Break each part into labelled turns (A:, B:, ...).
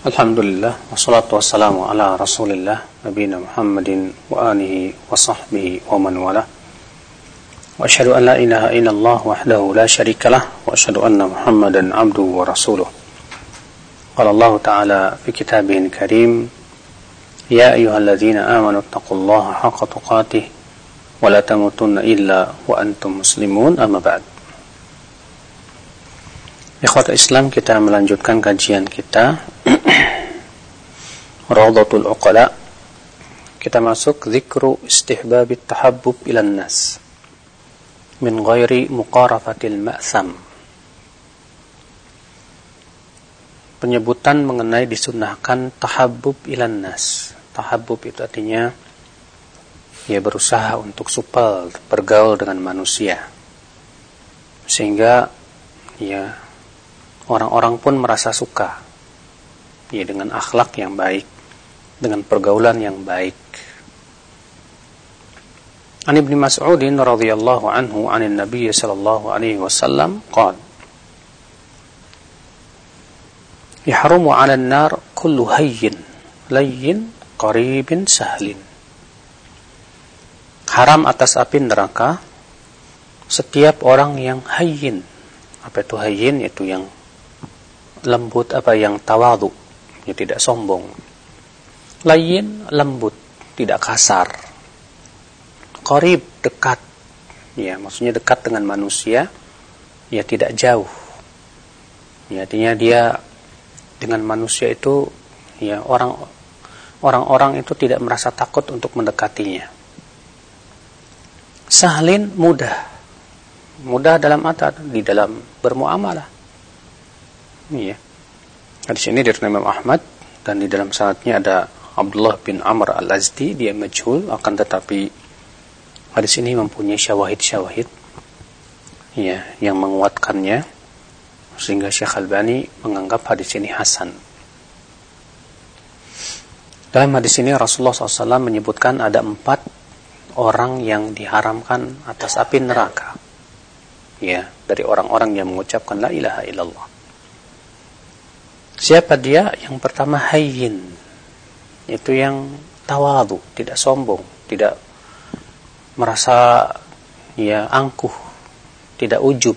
A: Alhamdulillah, wassalatu wassalamu ala rasulillah, nabiyina Muhammadin wa alihi wa sahbihi wa man wala. Wa asyhadu an la ilaha illallah wahdahu la syarikalah, wa asyhadu anna Muhammadan abduhu wa rasuluh. Qala Allah ta'ala fi kitabihil karim, ya ayyuhalladzina amanu taqullaha haqqa tuqatih wa la tamutunna illa wa antum muslimun, amma ba'd. Ikhwatul Islam, kita melanjutkan kajian kita Rawdatul Uqala. Kita masuk zikru istihbabit tahabbub ilan nas min ghairi muqarafatil ma'tham. Penyebutan mengenai disunahkan tahabbub ilan nas. Tahabbub itu artinya berusaha untuk supel, bergaul dengan manusia, sehingga orang-orang pun merasa suka dengan akhlak yang baik, dengan pergaulan yang baik. An Ibnu Mas'ud radhiyallahu anhu 'anil Nabi sallallahu alaihi wasallam qala yahrumu 'alan nar kullu hayyin layyin qaribin sahlin. Haram atas api neraka setiap orang yang hayyin. Apa itu hayyin? Itu yang lembut, yang tawadhu, tidak sombong. Layyin, lembut, tidak kasar. Qarib, dekat. Maksudnya dekat dengan manusia, tidak jauh. Artinya dia dengan manusia itu, orang-orang itu tidak merasa takut untuk mendekatinya. Sahlin, mudah. Mudah dalam di dalam bermuamalah. Hadis ini dari Imam Ahmad, dan di dalam sanadnya ada Abdullah bin Amr al-Azdi, dia majhul, akan tetapi hadis ini mempunyai syawahid yang menguatkannya, sehingga Syekh Albani menganggap hadis ini hasan. Dalam hadis ini Rasulullah SAW menyebutkan ada 4 orang yang diharamkan atas api neraka, dari orang-orang yang mengucapkan la ilaha illallah. Siapa dia? Yang pertama hayyin, itu yang tawadhu, tidak sombong, tidak merasa angkuh, tidak ujub.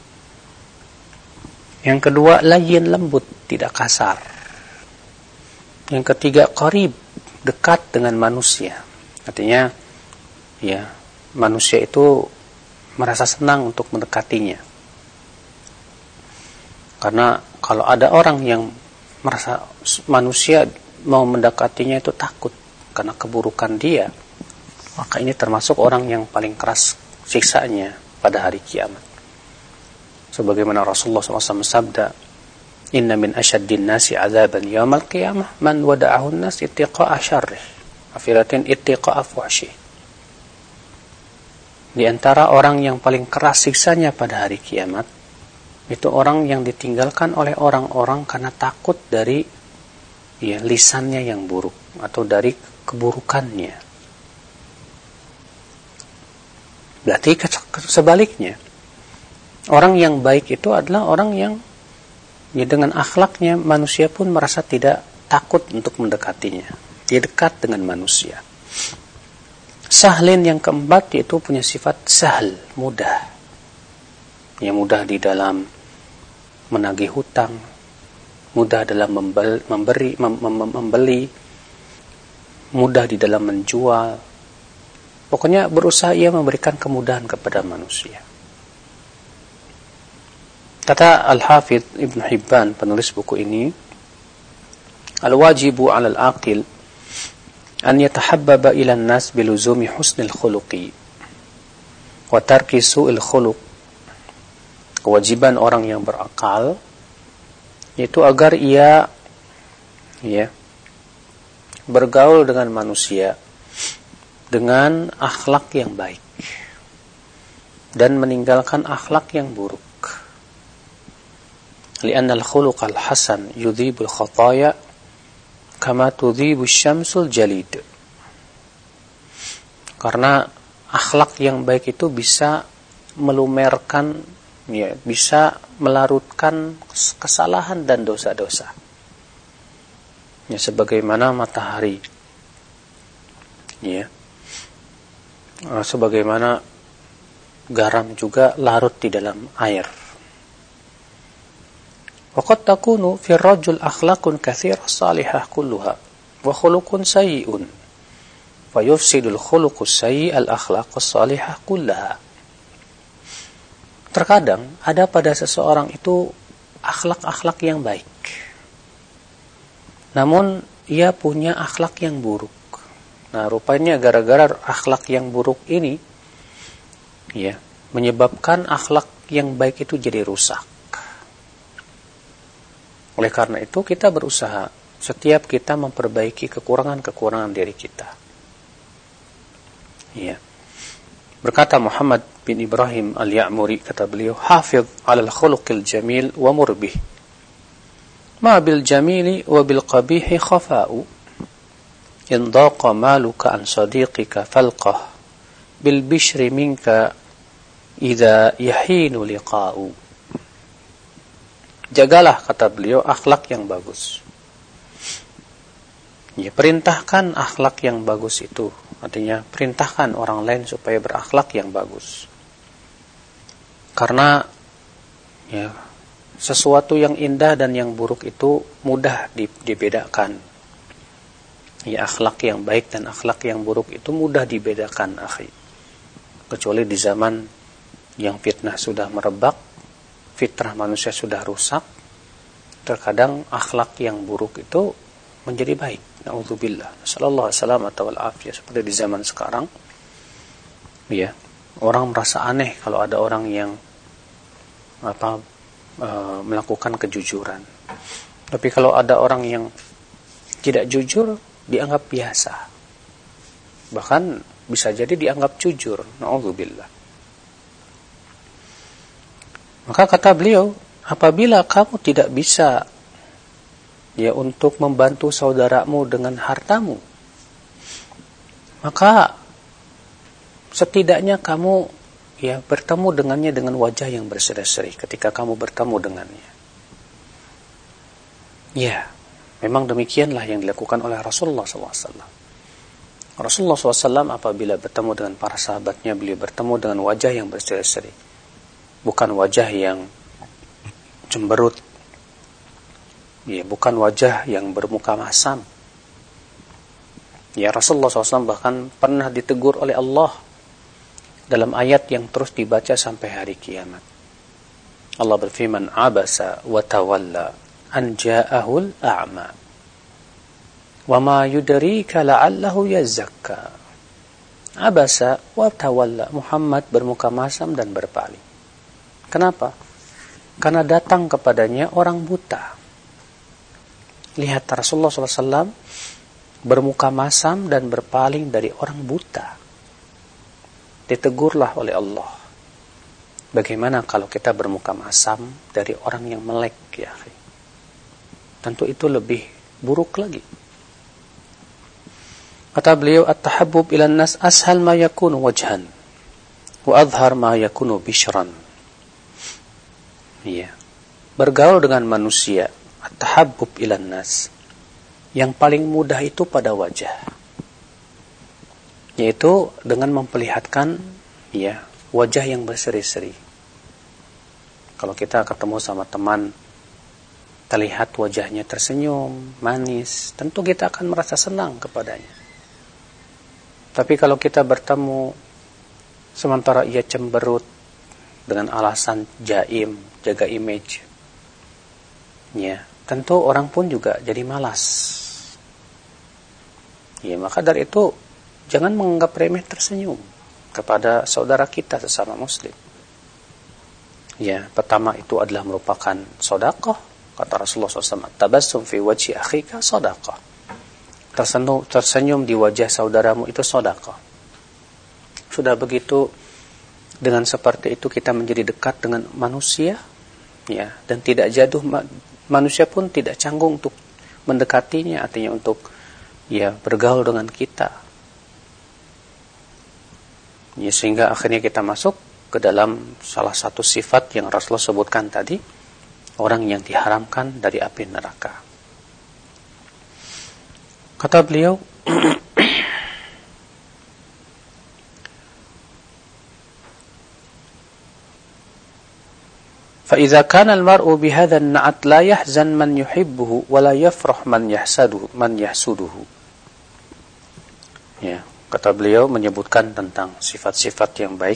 A: Yang kedua layyin, lembut, tidak kasar. Yang ketiga qarib, dekat dengan manusia. Artinya manusia itu merasa senang untuk mendekatinya. Karena kalau ada orang yang merasa manusia mau mendekatinya itu takut karena keburukan dia, maka ini termasuk orang yang paling keras siksanya pada hari kiamat. Sebagaimana Rasulullah SAW sabda, inna min asyaddin nasi azaban yawmal qiyamah man wada'ahu nas ittiqa'a syarrih, afiratin ittiqa'a fuhsyih. Di antara orang yang paling keras siksanya pada hari kiamat, itu orang yang ditinggalkan oleh orang-orang karena takut dari lisannya yang buruk atau dari keburukannya. Berarti sebaliknya, orang yang baik itu adalah orang yang dengan akhlaknya manusia pun merasa tidak takut untuk mendekatinya. Dia dekat dengan manusia. Sahlin yang keempat, yaitu punya sifat sahl, mudah. Yang mudah di dalam menagih hutang, mudah dalam membeli, mudah di dalam menjual. Pokoknya berusaha ia memberikan kemudahan kepada manusia. Kata Al-Hafidh Ibn Hibban, penulis buku ini, al-wajibu 'alal aqil an yatahabbaba ila an-nas biluzumi husnil khuluqi wa tarki su'il khuluq. Kewajiban orang yang berakal yaitu agar ia bergaul dengan manusia dengan akhlak yang baik dan meninggalkan akhlak yang buruk. Li'anna al-khuluqal hasan yudhibul khataya kama tudhibu syamsul jalid. Karena akhlak yang baik itu bisa melumerkan, bisa melarutkan kesalahan dan dosa-dosa. Ya, sebagaimana matahari. Ya. Sebagaimana garam juga larut di dalam air. Waqad takunu fi ar-rajul akhlaqun katsirah salihah kulluha wa khuluqun sayyi'un. Fayufsidul khuluqus sayyi' al-akhlaq as-salihah kullaha. Terkadang ada pada seseorang itu akhlak-akhlak yang baik. Namun ia punya akhlak yang buruk. Nah, rupanya gara-gara akhlak yang buruk ini ya, menyebabkan akhlak yang baik itu jadi rusak. Oleh karena itu kita berusaha setiap kita memperbaiki kekurangan-kekurangan diri kita. Ya. Berkata Muhammad bin Ibrahim al-Ya'muri, kata beliau, "Hafidh 'alal khuluqil jamil wa murbih. Ma bil jamili wa bil qabihi khafa'u. In daqa maluka an sadiqika falqah bil bishri minka idza yahinu liqa'u." Jagalah, kata beliau, akhlak yang bagus. Ya, perintahkan akhlak yang bagus itu. Artinya, perintahkan orang lain supaya berakhlak yang bagus. Karena ya, sesuatu yang indah dan yang buruk itu mudah dibedakan. Ya, akhlak yang baik dan akhlak yang buruk itu mudah dibedakan, akhi. Kecuali di zaman yang fitnah sudah merebak, fitrah manusia sudah rusak, terkadang akhlak yang buruk itu menjadi baik. Na'udzubillah. Sallallahu alaihi wasallam atau al-afiyah. Seperti di zaman sekarang, ya, orang merasa aneh kalau ada orang yang melakukan kejujuran. Tapi kalau ada orang yang tidak jujur, dianggap biasa. Bahkan bisa jadi dianggap jujur. Na'udzubillah. Maka kata beliau, apabila kamu tidak bisa ya untuk membantu saudaramu dengan hartamu, maka setidaknya kamu ya bertemu dengannya dengan wajah yang berseri-seri ketika kamu bertemu dengannya. Ya, memang demikianlah yang dilakukan oleh Rasulullah SAW. Rasulullah SAW apabila bertemu dengan para sahabatnya, beliau bertemu dengan wajah yang berseri-seri. Bukan wajah yang cemberut. Ya, bukan wajah yang bermuka masam. Ya, Rasulullah SAW bahkan pernah ditegur oleh Allah dalam ayat yang terus dibaca sampai hari kiamat. Allah berfirman, "Abasa wa tawalla an ja'ahul a'ma. Wa ma yudrika la'allahu yazakka." Abasa wa tawalla. Muhammad bermuka masam dan berpaling. Kenapa? Karena datang kepadanya orang buta. Lihat, Rasulullah SAW bermuka masam dan berpaling dari orang buta. Ditegurlah oleh Allah. Bagaimana kalau kita bermuka masam dari orang yang melek, ya? Tentu itu lebih buruk lagi. Kata beliau, "At-tahabbub ilan nas ashal ma yakunu wajhan wa adhar ma yakunu bishran." Ya. Bergaul dengan manusia, at-tahabbub ilan nas, yang paling mudah itu pada wajah, yaitu dengan memperlihatkan ya wajah yang berseri-seri. Kalau kita ketemu sama teman, terlihat wajahnya tersenyum, manis, tentu kita akan merasa senang kepadanya. Tapi kalau kita bertemu sementara ia cemberut dengan alasan jaim, jaga image, ya, tentu orang pun juga jadi malas. Ya, maka dari itu jangan menganggap remeh tersenyum kepada saudara kita sesama muslim. Ya, pertama itu adalah merupakan sedekah. Kata Rasulullah SAW, "Tabassum fi wajhi akhika sedekah." Tersenyum di wajah saudaramu itu sedekah. Sudah begitu, dengan seperti itu kita menjadi dekat dengan manusia, ya, dan tidak jatuh, manusia pun tidak canggung untuk mendekatinya, artinya untuk ya bergaul dengan kita. Ya, sehingga akhirnya kita masuk ke dalam salah satu sifat yang Rasulullah sebutkan tadi, orang yang diharamkan dari api neraka. Kata beliau, فإذا كان المرء بهذا النعت لا يحزن من يحبه ولا يفرح من يحسده. Ya, kata beliau menyebutkan tentang sifat-sifat yang baik.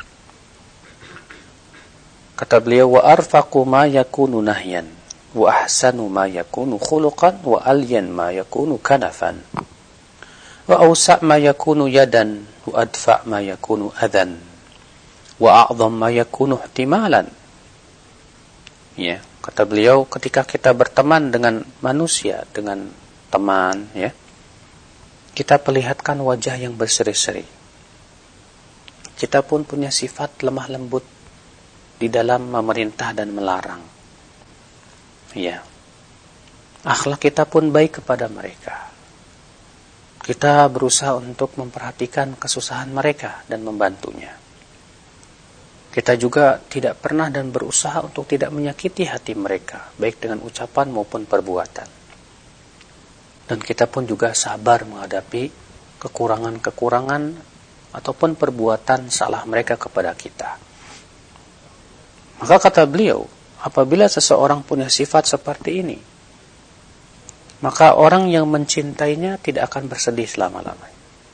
A: Kata beliau, wa arfaqu ma yakunu nahyan wa ahsanu ma yakunu khuluqan wa alyan ma yakunu kanafan wa awsa' ma yakunu yadan wa adfa' ma yakunu adhan wa a'dham ma yakunu ihtimalan. Ya, kata beliau, ketika kita berteman dengan manusia, dengan teman, ya, kita perlihatkan wajah yang berseri-seri. Kita pun punya sifat lemah lembut di dalam memerintah dan melarang. Ya, akhlak kita pun baik kepada mereka. Kita berusaha untuk memperhatikan kesusahan mereka dan membantunya. Kita juga tidak pernah dan berusaha untuk tidak menyakiti hati mereka, baik dengan ucapan maupun perbuatan. Dan kita pun juga sabar menghadapi kekurangan-kekurangan ataupun perbuatan salah mereka kepada kita. Maka kata beliau, apabila seseorang punya sifat seperti ini, maka orang yang mencintainya tidak akan bersedih selama-lamanya.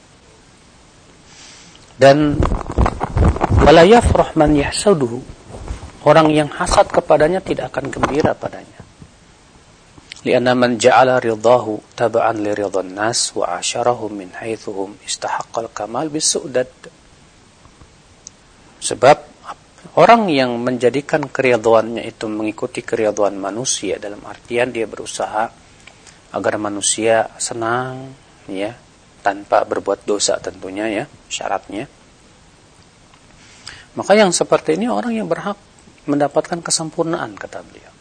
A: Dan wala yafrah man yahsaduhu, orang yang hasad kepadanya tidak akan gembira padanya. Lianna man ja'ala ridahu taba'an li ridhan nas wa 'asharahum min haitsuhum istahaqqal kamal bisu'dad. Sebab orang yang menjadikan keridhaannya itu mengikuti keridhaan manusia, dalam artian dia berusaha agar manusia senang, ya, tanpa berbuat dosa tentunya, ya, syaratnya. Maka yang seperti ini orang yang berhak mendapatkan kesempurnaan, kata beliau.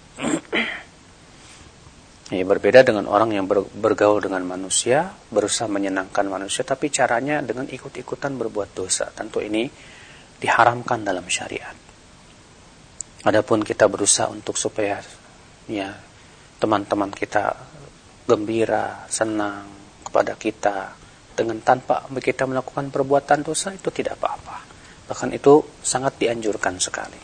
A: Ya, berbeda dengan orang yang bergaul dengan manusia, berusaha menyenangkan manusia, tapi caranya dengan ikut-ikutan berbuat dosa. Tentu ini diharamkan dalam syariat. Adapun kita berusaha untuk supaya, ya, teman-teman kita gembira, senang kepada kita dengan tanpa kita melakukan perbuatan dosa, itu tidak apa-apa. Bahkan itu sangat dianjurkan sekali.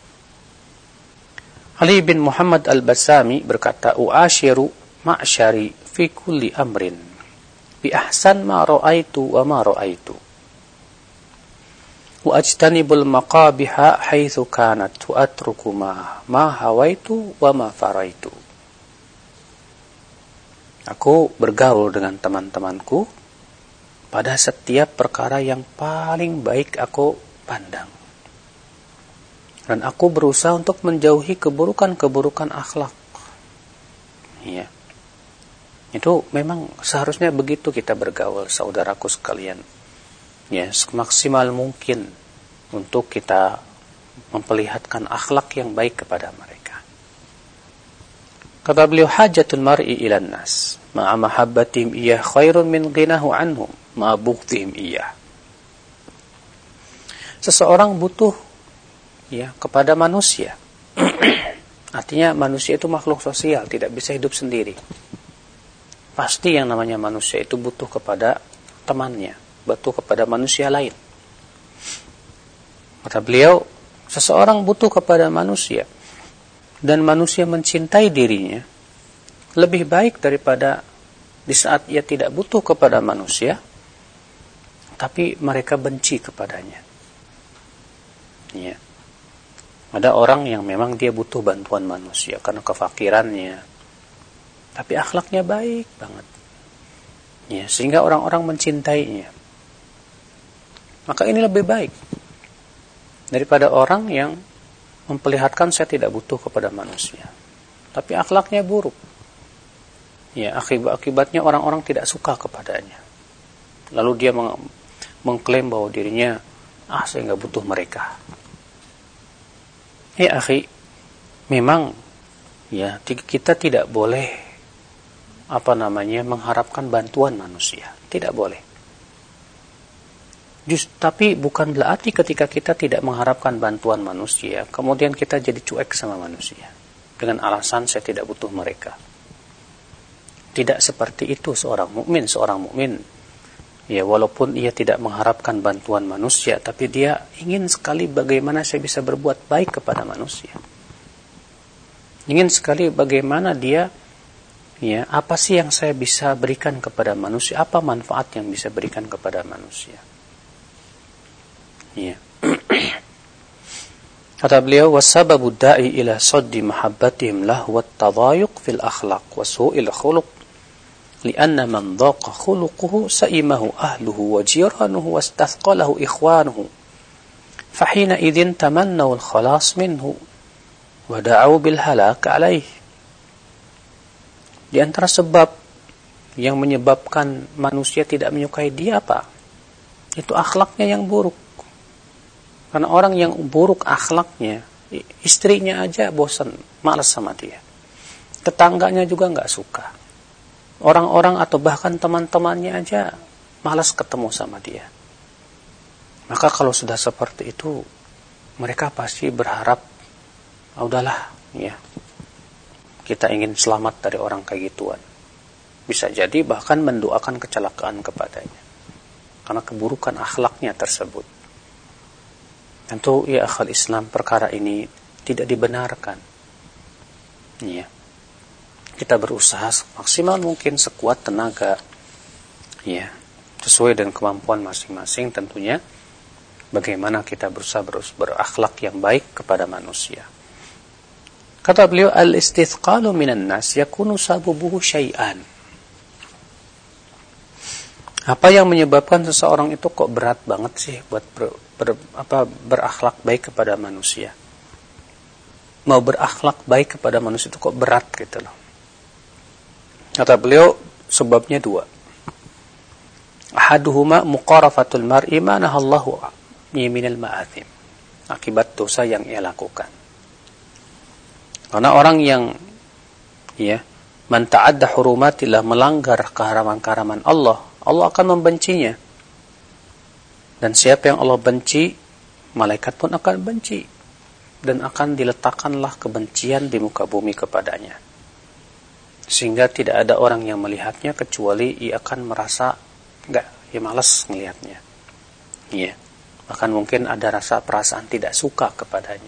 A: Ali bin Muhammad al-Basami berkata, "U'ashiru ma'syari fi kulli amrin bi ahsan ma ra'aitu wa ma ra'aitu. Wa ajtanibul maqabiha haitsu kanat wa atruku ma hawaitu wa ma faraitu." Aku bergaul dengan teman-temanku pada setiap perkara yang paling baik aku pandang. Dan aku berusaha untuk menjauhi keburukan-keburukan akhlak. Ya. Itu memang seharusnya begitu kita bergaul, saudaraku sekalian. Ya, semaksimal mungkin untuk kita memperlihatkan akhlak yang baik kepada mereka. Kata beliau, hajatul mar'i ilan nas ma'a mahabbatihim iyah khairun min ghinahu anhum ma'a bughdihim iyah. Seseorang butuh, ya, kepada manusia. Artinya manusia itu makhluk sosial, tidak bisa hidup sendiri. Pasti yang namanya manusia itu butuh kepada temannya, butuh kepada manusia lain. Kata beliau, seseorang butuh kepada manusia dan manusia mencintai dirinya lebih baik daripada di saat ia tidak butuh kepada manusia tapi mereka benci kepadanya. Ya. Ada orang yang memang dia butuh bantuan manusia karena kefakirannya, tapi akhlaknya baik banget, ya, sehingga orang-orang mencintainya. Maka ini lebih baik daripada orang yang memperlihatkan saya tidak butuh kepada manusia, tapi akhlaknya buruk. Ya, akibatnya orang-orang tidak suka kepadanya. Lalu dia mengklaim bahwa dirinya, saya nggak butuh mereka. Ya akhi, memang, ya, kita tidak boleh mengharapkan bantuan manusia, tidak boleh. Tapi bukan berarti ketika kita tidak mengharapkan bantuan manusia, kemudian kita jadi cuek sama manusia dengan alasan saya tidak butuh mereka. Tidak seperti itu seorang mukmin. Seorang mukmin, ya walaupun ia tidak mengharapkan bantuan manusia, tapi dia ingin sekali bagaimana saya bisa berbuat baik kepada manusia. Ingin sekali bagaimana dia, ya apa sih yang saya bisa berikan kepada manusia, apa manfaat yang bisa berikan kepada manusia. Ya. Kata beliau, wasababu da'i ila saddi mahabbatihim lahu wat-tadayuq fil akhlaq wa su'il khuluq lianna man dhaqa khuluquhu sa'imahu ahluhu wa jiranuhu wastathqalahu ikhwanuhu fahina idzin tamannaw al-khalas minhu wa da'u bil halak alaih. Di antara sebab yang menyebabkan manusia tidak menyukai dia apa? Itu akhlaknya yang buruk. Karena orang yang buruk akhlaknya, istrinya aja bosan, malas sama dia. Tetangganya juga nggak suka. Orang-orang atau bahkan teman-temannya aja malas ketemu sama dia. Maka kalau sudah seperti itu, mereka pasti berharap, udahlah, ya, kita ingin selamat dari orang kayak gituan. Bisa jadi bahkan mendoakan kecelakaan kepadanya. Karena keburukan akhlaknya tersebut. Tentu ya akhal Islam, perkara ini tidak dibenarkan. Ya. Kita berusaha semaksimal mungkin, sekuat tenaga, ya, sesuai dengan kemampuan masing-masing tentunya, bagaimana kita berusaha berakhlak yang baik kepada manusia. Kata beliau, al-istithqalu minan nas yakunu sababuhu syai'an. Apa yang menyebabkan seseorang itu kok berat banget sih buat berakhlak baik kepada manusia? Mau berakhlak baik kepada manusia itu kok berat gitu loh. Kata beliau, sebabnya dua. Ahaduhuma muqarafatul mar'i ma nahallahu minal ma'athim. Akibat dosa yang ia lakukan. Karena orang yang, ya, man ta'adda hurumatillah, melanggar keharaman-keharaman Allah, Allah akan membencinya. Dan siapa yang Allah benci, malaikat pun akan benci. Dan akan diletakkanlah kebencian di muka bumi kepadanya. Sehingga tidak ada orang yang melihatnya kecuali ia akan merasa malas melihatnya. Iya. Bahkan mungkin ada rasa perasaan tidak suka kepadanya.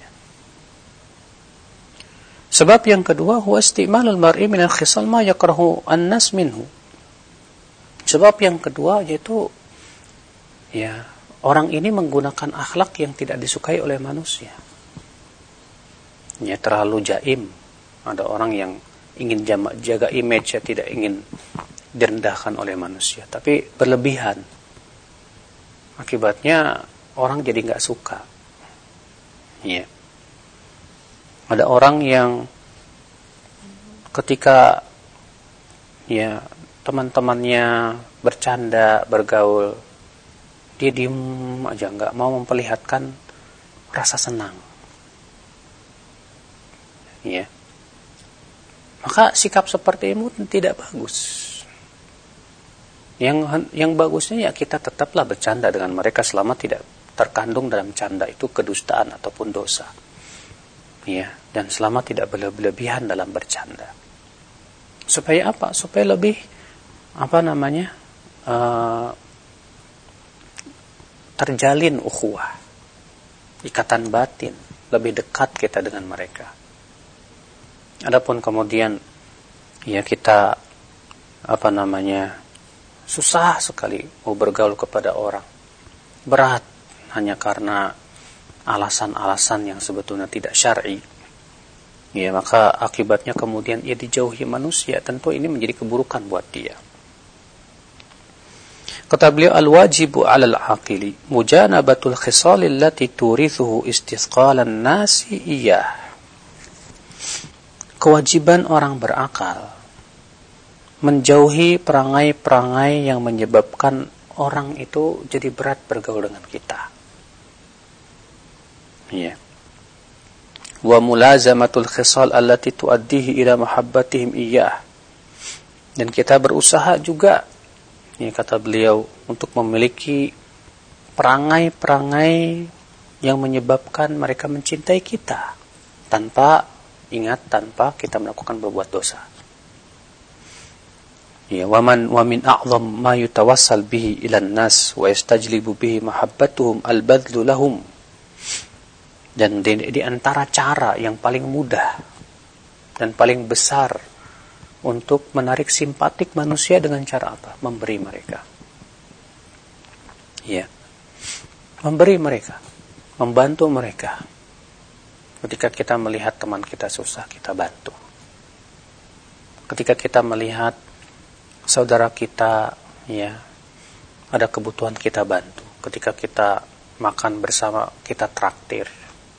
A: Sebab yang kedua, huwa istimalul mar'i min al-khisal ma yakrahu an-nas minhu. Sebab yang kedua yaitu, ya, orang ini menggunakan akhlak yang tidak disukai oleh manusia. Ya, terlalu jaim. Ada orang yang ingin jaga image, ya, tidak ingin direndahkan oleh manusia, tapi berlebihan. Akibatnya orang jadi nggak suka. Ya. Ada orang yang ketika, ya, teman-temannya bercanda, bergaul, dia diem aja, nggak mau memperlihatkan rasa senang. Ya. Maka sikap seperti itu tidak bagus. Yang bagusnya ya kita tetaplah bercanda dengan mereka selama tidak terkandung dalam canda itu kedustaan ataupun dosa. Ya, dan selama tidak berlebihan dalam bercanda. Supaya apa? Supaya lebih terjalin ukhuwah, ikatan batin, lebih dekat kita dengan mereka. Adapun kemudian, ya, kita susah sekali mau bergaul kepada orang, berat hanya karena alasan-alasan yang sebetulnya tidak syar'i, ya, maka akibatnya kemudian ia dijauhi manusia. Tentu ini menjadi keburukan buat dia. Kata beliau, al-wajibu 'alal 'aqili mujanabatul khisalil lati turithuhu istithqalan nasi iyah. Kewajiban orang berakal menjauhi perangai-perangai yang menyebabkan orang itu jadi berat bergaul dengan kita. Ya. Wa mulazamatul khisal allati tuaddihi ila mahabbatihim iyyah. Dan kita berusaha juga, ini kata beliau, untuk memiliki perangai-perangai yang menyebabkan mereka mencintai kita tanpa kita melakukan berbuat dosa. Ya, wa min a'zam ma yutawassal bihi ilan nas wa yastajlibu bihi mahabbatuhum al-badlu lahum. Dan di antara cara yang paling mudah dan paling besar untuk menarik simpatik manusia dengan cara apa? Memberi mereka. Ya. Memberi mereka, membantu mereka. Ketika kita melihat teman kita susah, kita bantu. Ketika kita melihat saudara kita ya ada kebutuhan, kita bantu. Ketika kita makan bersama, kita traktir.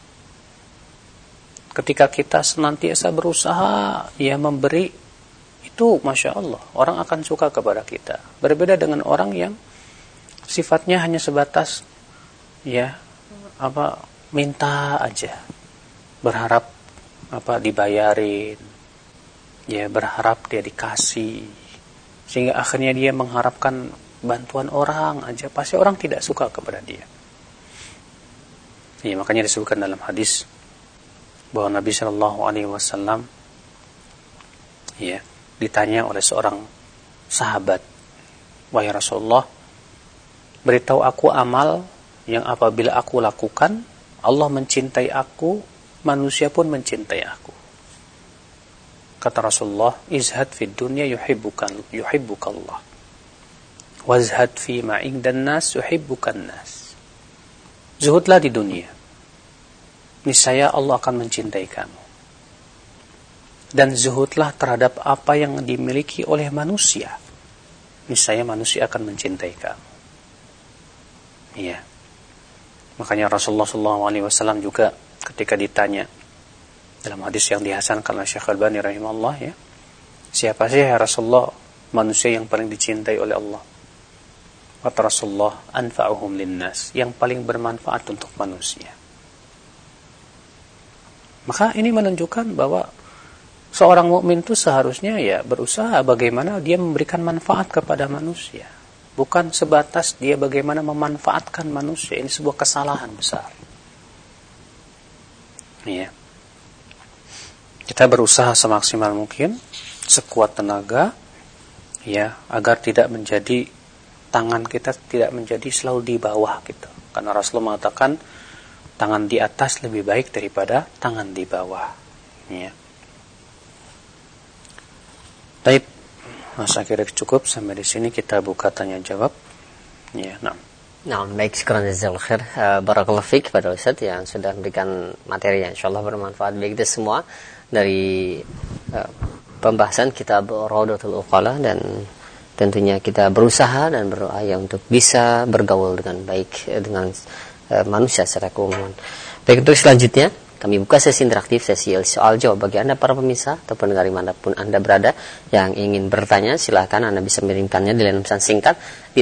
A: Ketika kita senantiasa berusaha ya memberi, itu Masya Allah, orang akan suka kepada kita. Berbeda dengan orang yang sifatnya hanya sebatas ya minta aja, berharap dibayarin, ya berharap dia dikasih, sehingga akhirnya dia mengharapkan bantuan orang aja, pasti orang tidak suka kepada dia. Ya, makanya disebutkan dalam hadis bahwa Nabi Shallallahu Alaihi Wasallam ya ditanya oleh seorang sahabat, wahai Rasulullah, beritahu aku amal yang apabila aku lakukan, Allah mencintai aku, manusia pun mencintai aku. Kata Rasulullah, izhad fid dunya yuhibbukallah. Wazhad fi ma indan nas yuhibbukan nas. Zuhudlah di dunia, niscaya Allah akan mencintai kamu. Dan zuhudlah terhadap apa yang dimiliki oleh manusia, niscaya manusia akan mencintai kamu. Iya. Makanya Rasulullah SAW juga ketika ditanya dalam hadis yang dihasankan oleh Syekh Al-Albani rahimahullah, ya, siapa sih ya Rasulullah manusia yang paling dicintai oleh Allah? Kata Rasulullah, anfa'uhum linnas, yang paling bermanfaat untuk manusia. Maka ini menunjukkan bahwa seorang mukmin itu seharusnya ya berusaha bagaimana dia memberikan manfaat kepada manusia. Bukan sebatas dia bagaimana memanfaatkan manusia. Ini sebuah kesalahan besar. Ya. Kita berusaha semaksimal mungkin, sekuat tenaga, ya, agar tidak menjadi tangan kita tidak menjadi selalu di bawah gitu. Karena Rasulullah mengatakan tangan di atas lebih baik daripada tangan di bawah. Ya. Baik. Masa kira cukup sampai di sini, kita buka tanya jawab. Ya, nah.
B: Nah, baik, syukran jazakallahu khair. Barakallahu fiik kepada Ustaz yang sudah memberikan materi yang insyaallah bermanfaat bagi kita semua dari pembahasan kitab Rawdatul Uqala, dan tentunya kita berusaha dan berdoa untuk bisa bergaul dengan baik dengan manusia secara keumuman. Baik, untuk selanjutnya kami buka sesi interaktif, sesi soal jawab bagi Anda para pemirsa atau pendengar dimanapun Anda berada yang ingin bertanya. Silahkan Anda bisa mengirimkannya di layanan pesan singkat di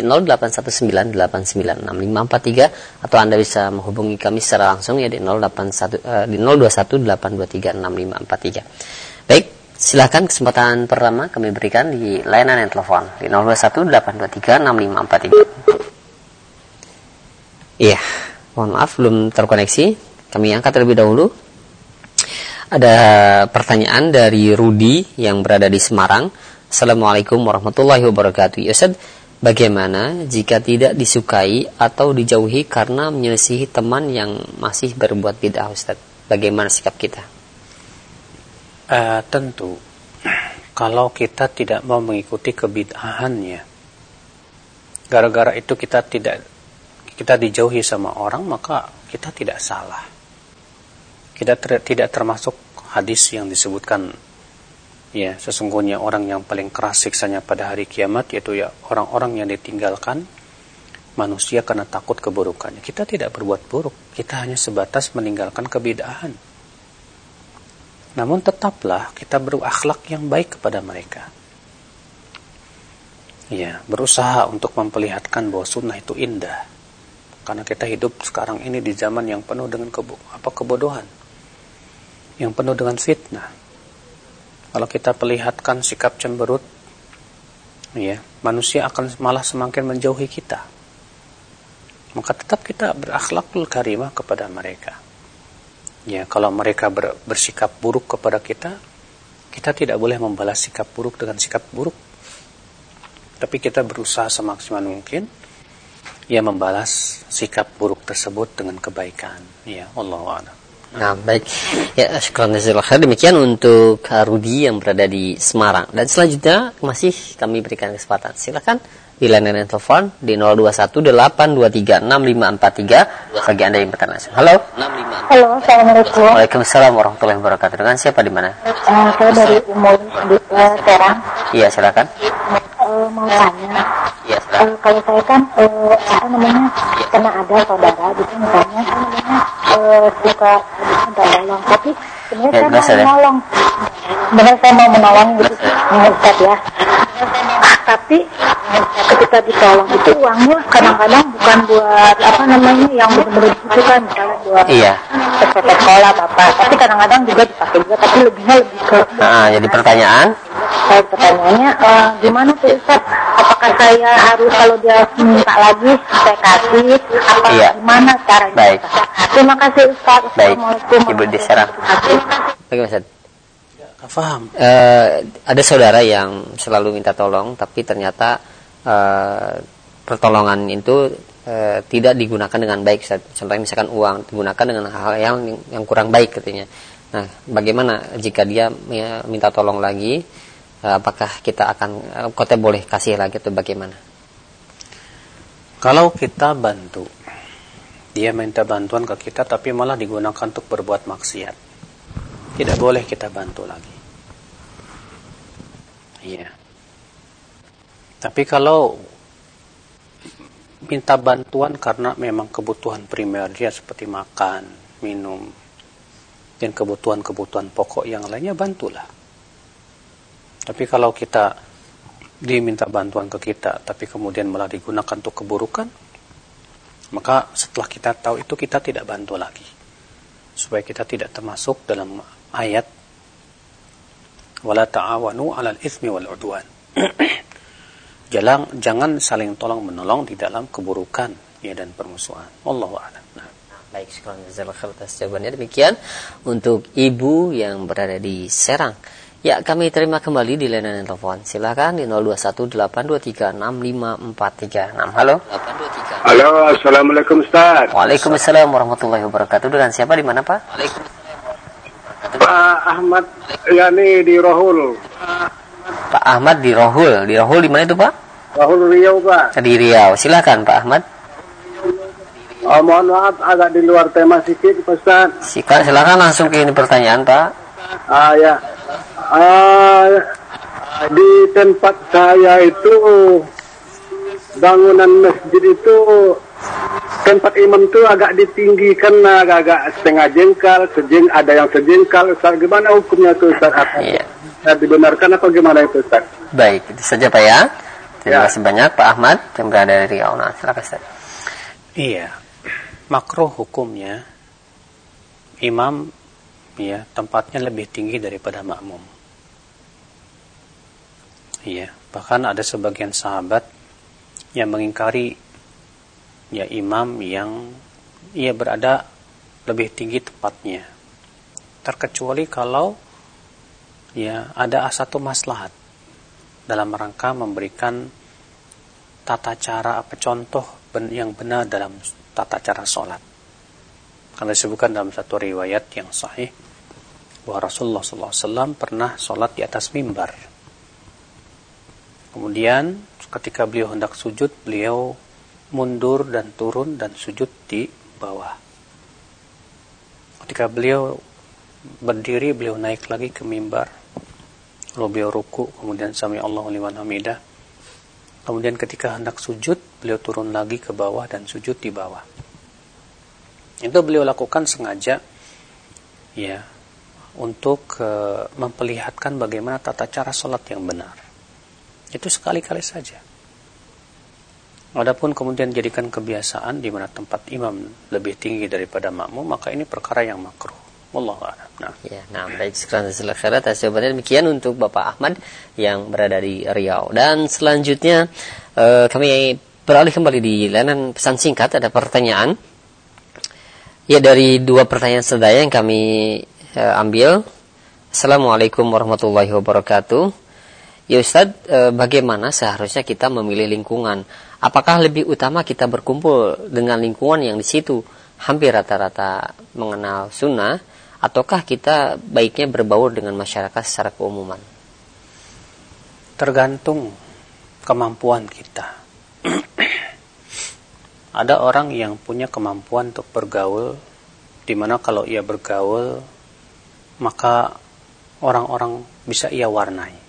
B: 0819896543, atau Anda bisa menghubungi kami secara langsung ya di 0218236543. Baik, silahkan kesempatan pertama kami berikan di layanan yang telepon di 0218236543. Iya, mohon maaf belum terkoneksi. Kami angkat terlebih dahulu. Ada pertanyaan dari Rudi yang berada di Semarang. Assalamualaikum warahmatullahi wabarakatuh. Ya Ustaz, bagaimana jika tidak disukai atau dijauhi karena menyelisihi teman yang masih berbuat bid'ah, Ustaz? Bagaimana sikap kita?
A: Tentu, kalau kita tidak mau mengikuti kebid'ahannya, gara-gara itu kita dijauhi sama orang, maka kita tidak salah. Kita tidak termasuk hadis yang disebutkan ya sesungguhnya orang yang paling keras siksanya pada hari kiamat yaitu ya orang-orang yang ditinggalkan manusia karena takut keburukannya. Kita tidak berbuat buruk, kita hanya sebatas meninggalkan kebid'ahan. Namun tetaplah kita berakhlak yang baik kepada mereka. Ya, berusaha untuk memperlihatkan bahwa sunnah itu indah. Karena kita hidup sekarang ini di zaman yang penuh dengan kebodohan, yang penuh dengan fitnah. Kalau kita perlihatkan sikap cemberut, ya, manusia akan malah semakin menjauhi kita. Maka tetap kita berakhlakul karimah kepada mereka. Ya, kalau mereka bersikap buruk kepada kita, kita tidak boleh membalas sikap buruk dengan sikap buruk. Tapi kita berusaha semaksimal mungkin ya membalas sikap buruk tersebut dengan kebaikan. Ya, wallahu a'lam.
B: Nah, baik. Ya, syukran jazakallahu khair. Demikian untuk Rudi yang berada di Semarang. Dan selanjutnya masih kami berikan kesempatan. Silakan di layanan telepon di 0218236543 bagi Anda yang bertanya. Halo.
C: Halo, assalamualaikum.
B: Waalaikumsalam warahmatullahi wabarakatuh. Dengan siapa di mana?
C: Saya dari Umul di Serang.
B: Iya, silakan.
C: Mau tanya.
B: Iya, silakan.
C: Kalau saya kan pernah ada saudara gitu misalnya suka minta tolong, tapi sebenarnya saya mau menolong. Benar saya mau menolong gitu, Ustaz ya. Tapi ketika ditolong itu uangnya kadang-kadang bukan buat yang benar-benar dibutuhkan, misalnya buat sekolah bapak, tapi kadang-kadang juga dipakai juga, tapi lebih ke.
B: Jadi pertanyaannya
C: gimana tuh Ustaz? Apakah saya harus kalau dia minta lagi saya kasih? Apa gimana caranya?
B: Baik.
C: Terima kasih Ustaz.
B: Baik. Ibu di Serang. Bagaimana Ustaz?
A: Paham.
B: Ada saudara yang selalu minta tolong, tapi ternyata pertolongan itu tidak digunakan dengan baik. Contohnya misalkan uang digunakan dengan hal yang kurang baik katanya. Nah, bagaimana jika dia minta tolong lagi? Apakah kita boleh kasih lagi atau bagaimana?
A: Kalau kita bantu, dia minta bantuan ke kita tapi malah digunakan untuk berbuat maksiat, tidak boleh kita bantu lagi. Iya. Tapi kalau minta bantuan karena memang kebutuhan primer dia seperti makan, minum, dan kebutuhan-kebutuhan pokok yang lainnya, bantulah. Tapi kalau kita diminta bantuan ke kita, tapi kemudian malah digunakan untuk keburukan, maka setelah kita tahu itu kita tidak bantu lagi. Supaya kita tidak termasuk dalam ayat wala ta'awanu 'alal itsmi wal 'udwan. Jangan saling tolong menolong di dalam keburukan dan permusuhan. Wallahu a'lam.
B: Baik, syukran jazakallahu khair atas jawabannya. Demikian untuk ibu yang berada di Serang. Ya, kami terima kembali di layanan telepon. Silakan di 0218236543. Halo.
D: Halo, assalamualaikum Ustaz.
B: Waalaikumsalam warahmatullahi wabarakatuh. Dengan siapa di mana Pak?
D: Pak Ahmad, yakni di Rohul.
B: Pak Ahmad di Rohul. Di Rohul di mana itu Pak?
D: Rohul Riau Pak.
B: Di Riau. Silakan Pak Ahmad.
D: Mohon maaf agak di luar tema sedikit Pak Ustaz.
B: Silakan langsung ke ini pertanyaan Pak.
D: Ya. Di tempat saya itu bangunan masjid itu tempat imam itu agak ditinggikan, agak setengah jengkal, ada yang sejengkal. Ustaz, gimana hukumnya itu Ustaz? Dibenarkan apa gimana itu Ustaz?
B: Baik, itu saja Pak ya. Terima kasih banyak Pak Ahmad yang berada dari Riau. Nah, silakan Ustaz.
A: Iya, makruh hukumnya imam tempatnya lebih tinggi daripada makmum. Iya, bahkan ada sebagian sahabat yang mengingkari imam yang berada lebih tinggi tempatnya, terkecuali kalau ada satu maslahat dalam rangka memberikan tata cara contoh yang benar dalam tata cara sholat. Karena disebutkan dalam satu riwayat yang sahih bahwa Rasulullah SAW pernah sholat di atas mimbar. Kemudian ketika beliau hendak sujud, beliau mundur dan turun dan sujud di bawah. Ketika beliau berdiri, beliau naik lagi ke mimbar. Lalu beliau ruku, kemudian sami Allahu liman hamidah. Kemudian ketika hendak sujud, beliau turun lagi ke bawah dan sujud di bawah. Itu beliau lakukan sengaja untuk memperlihatkan bagaimana tata cara sholat yang benar. Itu sekali-kali saja. Adapun kemudian jadikan kebiasaan di mana tempat imam lebih tinggi daripada makmum, maka ini perkara yang makruh. Wallahu a'lam.
B: Baik, sekarang atas jawabannya. Demikian untuk Bapak Ahmad yang berada di Riau. Dan selanjutnya kami beralih kembali di layanan pesan singkat. Ada pertanyaan. Ya, dari dua pertanyaan sedaya yang kami ambil. Assalamualaikum warahmatullahi wabarakatuh. Ya Ustadz, bagaimana seharusnya kita memilih lingkungan? Apakah lebih utama kita berkumpul dengan lingkungan yang di situ hampir rata-rata mengenal sunnah, ataukah kita baiknya berbaur dengan masyarakat secara keumuman?
A: Tergantung kemampuan kita. Ada orang yang punya kemampuan untuk bergaul, di mana kalau ia bergaul, maka orang-orang bisa ia warnai.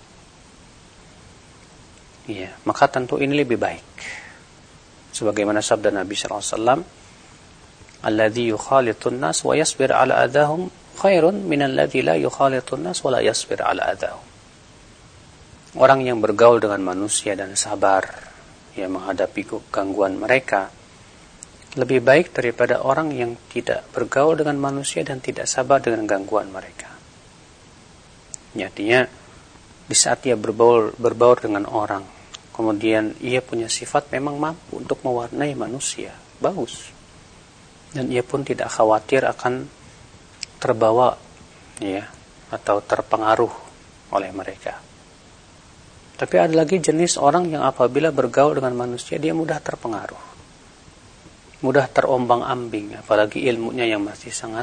A: Ya, maka tentu ini lebih baik. Sebagaimana sabda Nabi sallallahu alaihi wasallam, "Alladzi yukhalitun nas wa yasbir ala adahum khairun min alladzi la yukhalitun nas wa la yasbir ala adahum." Orang yang bergaul dengan manusia dan sabar ya menghadapi gangguan mereka lebih baik daripada orang yang tidak bergaul dengan manusia dan tidak sabar dengan gangguan mereka. Artinya di saat dia berbaur dengan orang, kemudian ia punya sifat memang mampu untuk mewarnai manusia, bagus. Dan ia pun tidak khawatir akan terbawa ya atau terpengaruh oleh mereka. Tapi ada lagi jenis orang yang apabila bergaul dengan manusia dia mudah terpengaruh, mudah terombang-ambing, apalagi ilmunya yang masih sangat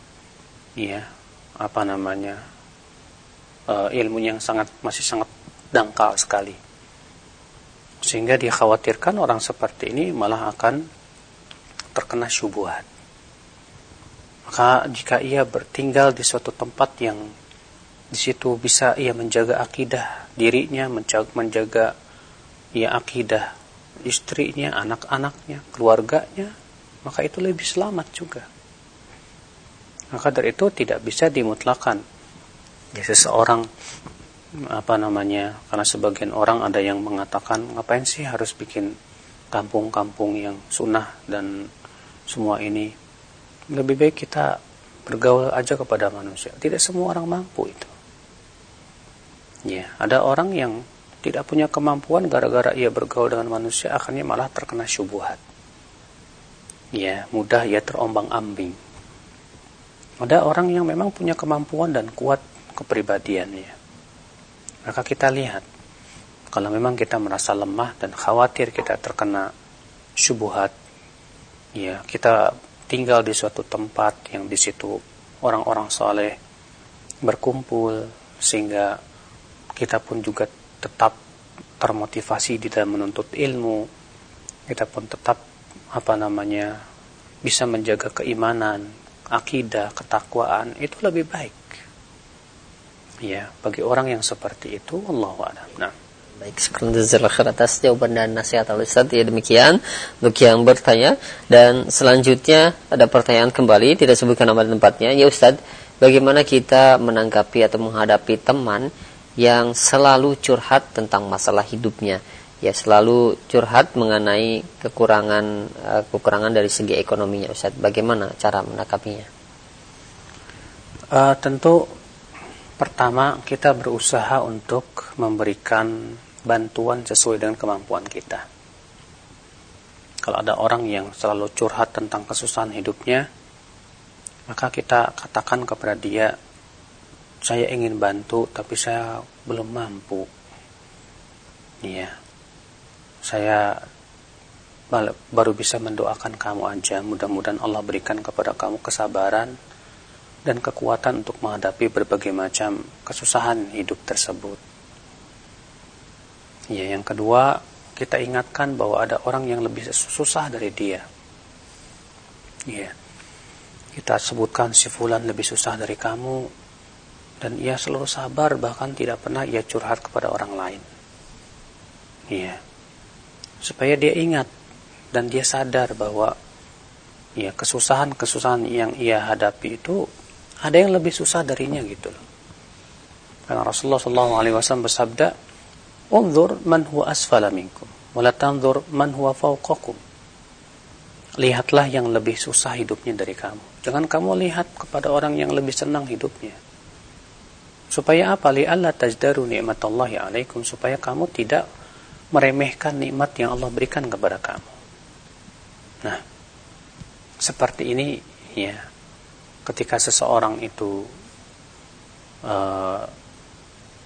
A: ilmunya yang masih sangat dangkal sekali, sehingga dikhawatirkan orang seperti ini malah akan terkena syubhat. Maka jika ia bertinggal di suatu tempat yang di situ bisa ia menjaga akidah dirinya, menjaga akidah istrinya, anak-anaknya, keluarganya, maka itu lebih selamat juga. Maka dari itu tidak bisa dimutlakan ya seseorang karena sebagian orang ada yang mengatakan ngapain sih harus bikin kampung-kampung yang sunnah dan semua ini, lebih baik kita bergaul aja kepada manusia. Tidak semua orang mampu itu. Ya, ada orang yang tidak punya kemampuan, gara-gara ia bergaul dengan manusia akhirnya malah terkena syubhat. Ya, mudah ia terombang-ambing. Ada orang yang memang punya kemampuan dan kuat kepribadiannya. Maka kita lihat, kalau memang kita merasa lemah dan khawatir kita terkena syubhat, ya kita tinggal di suatu tempat yang di situ orang-orang saleh berkumpul, sehingga kita pun juga tetap termotivasi di dalam menuntut ilmu. Kita pun tetap bisa menjaga keimanan, akidah, ketakwaan, itu lebih baik. Ya, bagi orang yang seperti itu, wallahu a'lam. Nah,
B: baik, sekarang jazakallahu khair atas jawaban dan nasihat Al-Ustaz. Ya, demikian untuk yang bertanya. Dan selanjutnya ada pertanyaan kembali, tidak sebutkan nama dan tempatnya. Ya Ustaz, bagaimana kita menanggapi atau menghadapi teman yang selalu curhat tentang masalah hidupnya? Ya, selalu curhat mengenai kekurangan dari segi ekonominya, Ustaz. Bagaimana cara menanggapinya?
A: Tentu pertama kita berusaha untuk memberikan bantuan sesuai dengan kemampuan kita. Kalau ada orang yang selalu curhat tentang kesusahan hidupnya, maka kita katakan kepada dia, saya ingin bantu tapi saya belum mampu. Iya, saya baru bisa mendoakan kamu aja. Mudah-mudahan Allah berikan kepada kamu kesabaran dan kekuatan untuk menghadapi berbagai macam kesusahan hidup tersebut. Ya, yang kedua, kita ingatkan bahwa ada orang yang lebih susah dari dia. Ya, kita sebutkan si fulan lebih susah dari kamu, dan ia selalu sabar, bahkan tidak pernah ia curhat kepada orang lain. Ya, supaya dia ingat dan dia sadar bahwa ya kesusahan-kesusahan yang ia hadapi itu ada yang lebih susah darinya gitu loh. Karena Rasulullah SAW bersabda, "Unzur man huwa asfala minkum, wa la tanzur man huwa fawqakum." Lihatlah yang lebih susah hidupnya dari kamu. Jangan kamu lihat kepada orang yang lebih senang hidupnya. Supaya apa? Li'alla tajdaru ni'matallahi 'alaikum, supaya kamu tidak meremehkan nikmat yang Allah berikan kepada kamu. Nah, seperti ini ya. Ketika seseorang itu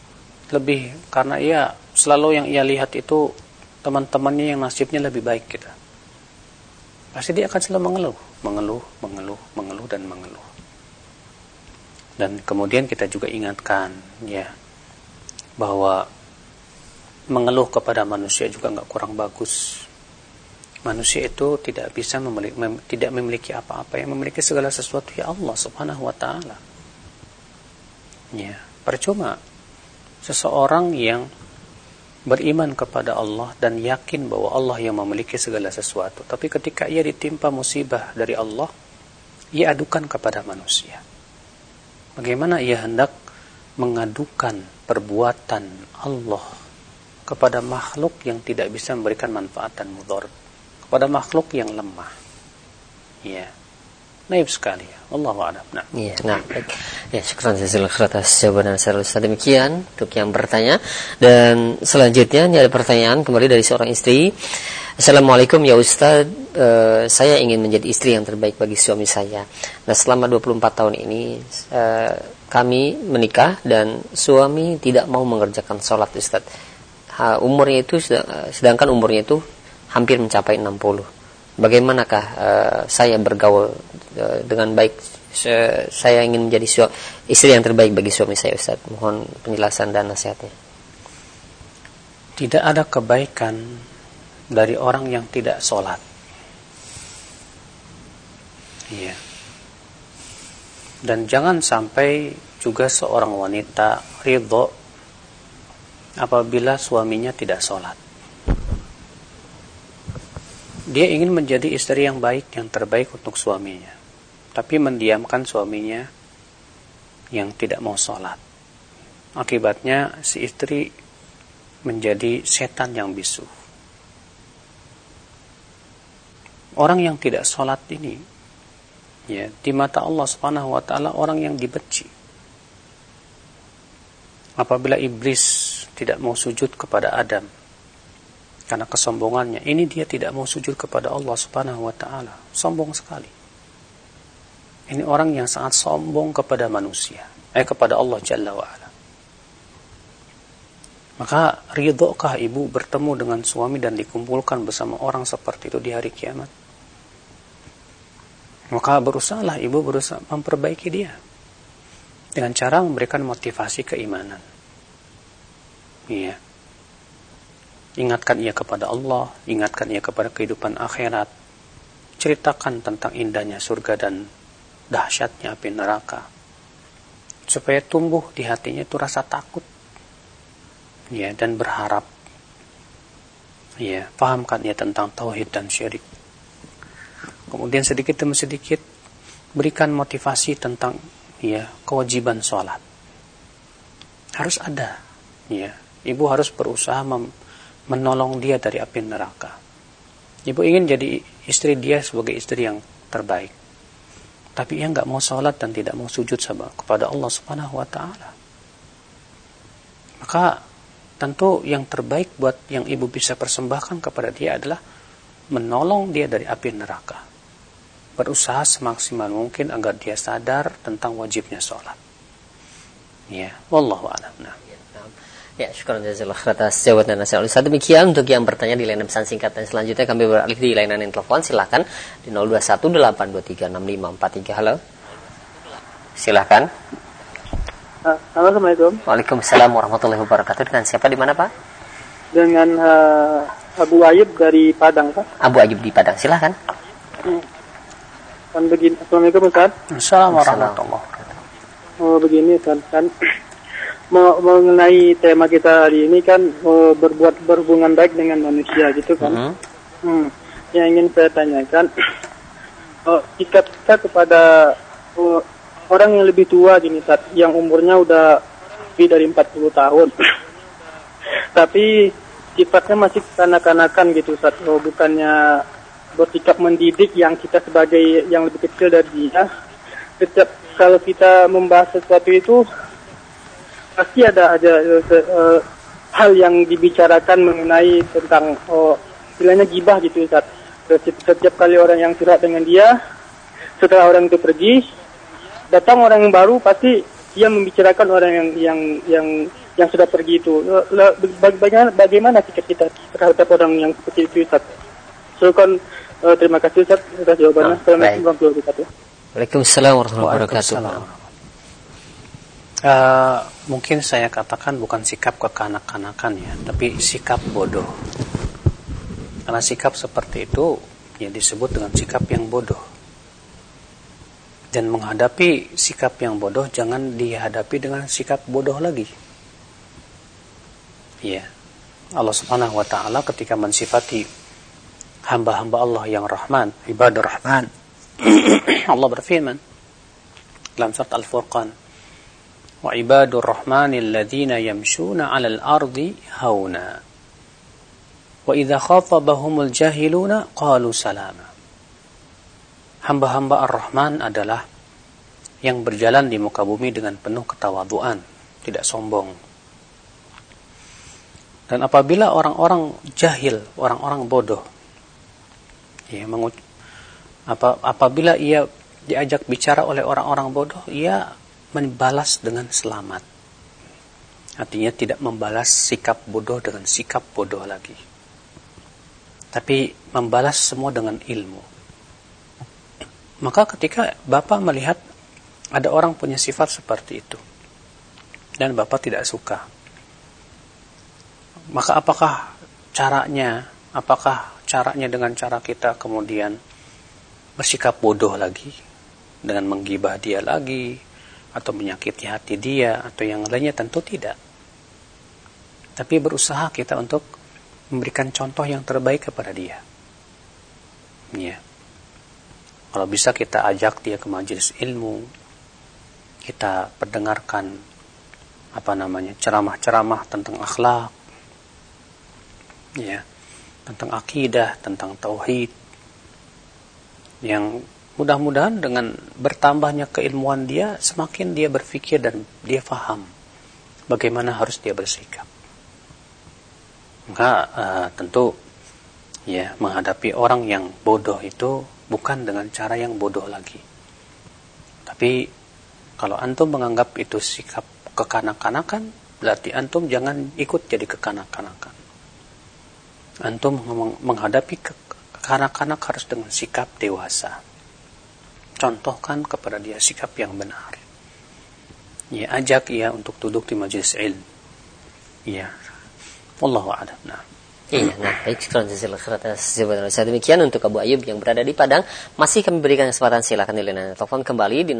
A: lebih, karena ia selalu yang ia lihat itu teman-temannya yang nasibnya lebih baik gitu. Pasti dia akan selalu mengeluh dan mengeluh. Dan kemudian kita juga ingatkan ya bahwa mengeluh kepada manusia juga nggak kurang bagus. Manusia itu tidak bisa tidak memiliki apa-apa, yang memiliki segala sesuatu ya Allah Subhanahu wa taala. Ya, percuma seseorang yang beriman kepada Allah dan yakin bahwa Allah yang memiliki segala sesuatu, tapi ketika ia ditimpa musibah dari Allah, ia adukan kepada manusia. Bagaimana ia hendak mengadukan perbuatan Allah kepada makhluk yang tidak bisa memberikan manfaat dan mudarat, kepada makhluk yang lemah. Ya, naib sekali. Allahu a'lam. Nah.
B: Iya, nah, baik. Ya, syukran jazakallahu khairan atas jawaban saya Ustaz. Demikian untuk yang bertanya. Dan selanjutnya ini ada pertanyaan kembali dari seorang istri. Assalamualaikum ya Ustaz, saya ingin menjadi istri yang terbaik bagi suami saya. Nah, selama 24 tahun ini kami menikah dan suami tidak mau mengerjakan sholat Ustaz. Umurnya itu sedangkan umurnya itu hampir mencapai 60. Bagaimanakah saya bergaul dengan baik? Saya ingin menjadi istri yang terbaik bagi suami saya Ustaz. Mohon penjelasan dan nasihatnya.
A: Tidak ada kebaikan dari orang yang tidak sholat. Iya. Dan jangan sampai juga seorang wanita ridho apabila suaminya tidak sholat. Dia ingin menjadi istri yang baik, yang terbaik untuk suaminya, tapi mendiamkan suaminya yang tidak mau sholat. Akibatnya si istri menjadi setan yang bisu. Orang yang tidak sholat ini, ya, di mata Allah Subhanahu wa taala orang yang dibenci. Apabila iblis tidak mau sujud kepada Adam karena kesombongannya, ini dia tidak mau sujud kepada Allah Subhanahu wa taala. Sombong sekali. Ini orang yang sangat sombong kepada manusia, kepada Allah Jalla wa ala. Maka ridhokah ibu bertemu dengan suami dan dikumpulkan bersama orang seperti itu di hari kiamat? Maka berusahalah ibu memperbaiki dia dengan cara memberikan motivasi keimanan. Iya. Ingatkan ia kepada Allah, ingatkan ia kepada kehidupan akhirat. Ceritakan tentang indahnya surga dan dahsyatnya api neraka. Supaya tumbuh di hatinya itu rasa takut. Ya, dan berharap. Ya, pahamkan ia tentang tauhid dan syirik. Kemudian sedikit demi sedikit berikan motivasi tentang kewajiban sholat. Harus ada. Ya, ibu harus berusaha menolong dia dari api neraka. Ibu ingin jadi istri dia sebagai istri yang terbaik. Tapi ia nggak mau sholat dan tidak mau sujud kepada Allah Subhanahu wa taala. Maka tentu yang terbaik buat yang ibu bisa persembahkan kepada dia adalah menolong dia dari api neraka. Berusaha semaksimal mungkin agar dia sadar tentang wajibnya sholat. Ya, wallahu a'lam. Nah.
B: Ya, syukur jazakallahu khairan atas jawaban dan nasihat Ustaz. Demikian untuk yang bertanya di layanan pesan singkat, dan selanjutnya kami beralih di layanan telepon. Silakan di 0218236543. Halo. Silakan.
E: Assalamualaikum.
B: Waalaikumsalam warahmatullahi wabarakatuh. Dengan siapa di mana, Pak?
E: Dengan Abu Ayub dari Padang, Pak.
B: Abu Ayub di Padang. Silakan.
E: Kan begini. Assalamualaikum, Ustaz.
A: Assalamualaikum warahmatullahi wabarakatuh.
E: Begini, Ustaz, kan mengenai tema kita hari ini kan berhubungan baik dengan manusia gitu kan. Yang ingin saya tanyakan, sikap kita kepada orang yang lebih tua gini, Ustaz, yang umurnya udah lebih dari 40 tahun. Tapi sifatnya masih kanak-kanakan gitu, Ustaz. Bukannya bersikap mendidik yang kita sebagai yang lebih kecil dari dia. Setiap kalau kita membahas sesuatu itu pasti ada hal yang dibicarakan mengenai tentang istilahnya gibah gitu, Ustaz. Setiap kali orang yang curhat dengan dia, setelah orang itu pergi, datang orang yang baru, pasti dia membicarakan orang yang yang sudah pergi itu. Bagaimana sikap kita terhadap orang yang seperti itu, Ustaz? So kan terima kasih Ustaz atas jawabannya. Assalamualaikum warahmatullahi wabarakatuh.
B: Waalaikumsalam warahmatullahi wabarakatuh.
A: Mungkin saya katakan bukan sikap kekanak-kanakan ya, tapi sikap bodoh. Karena sikap seperti itu ya disebut dengan sikap yang bodoh. Dan menghadapi sikap yang bodoh jangan dihadapi dengan sikap bodoh lagi. Ya. Allah Subhanahu wa taala ketika mensifati hamba-hamba Allah yang Rahman, ibadur Rahman. Allah berfirman dalam surat Al-Furqan, "Wa ibadur Rahmanil ladzina yamshuna 'alal ardi hauna. Wa idza khatabahumul jahiluna qalu salama." Hamba-hamba Ar-Rahman adalah yang berjalan di muka bumi dengan penuh ketawaduan, tidak sombong. Dan apabila orang-orang jahil, orang-orang bodoh, ya, apabila ia diajak bicara oleh orang-orang bodoh, ia membalas dengan selamat. Artinya tidak membalas sikap bodoh dengan sikap bodoh lagi, tapi membalas semua dengan ilmu. Maka ketika Bapak melihat ada orang punya sifat seperti itu dan Bapak tidak suka, maka apakah caranya dengan cara kita kemudian bersikap bodoh lagi dengan menggibah dia lagi atau menyakiti hati dia atau yang lainnya? Tentu tidak. Tapi berusaha kita untuk memberikan contoh yang terbaik kepada dia. Ya. Kalau bisa kita ajak dia ke majelis ilmu, kita perdengarkan ceramah-ceramah tentang akhlak, ya, tentang akidah, tentang tauhid, yang mudah-mudahan dengan bertambahnya keilmuan dia, semakin dia berpikir dan dia faham bagaimana harus dia bersikap. Maka tentu ya, menghadapi orang yang bodoh itu bukan dengan cara yang bodoh lagi. Tapi kalau antum menganggap itu sikap kekanak-kanakan, berarti antum jangan ikut jadi kekanak-kanakan. Antum menghadapi kekanak-kanak harus dengan sikap dewasa. Contohkan kepada dia sikap yang benar. Ya, ajak ia untuk duduk di majelis ilmu. Ya. Wallahu a'lam. Nah.
B: Iya, baik, sekarang demikian untuk Abu Ayub yang berada di Padang. Masih kami berikan kesempatan, silakan di layanan telepon kembali di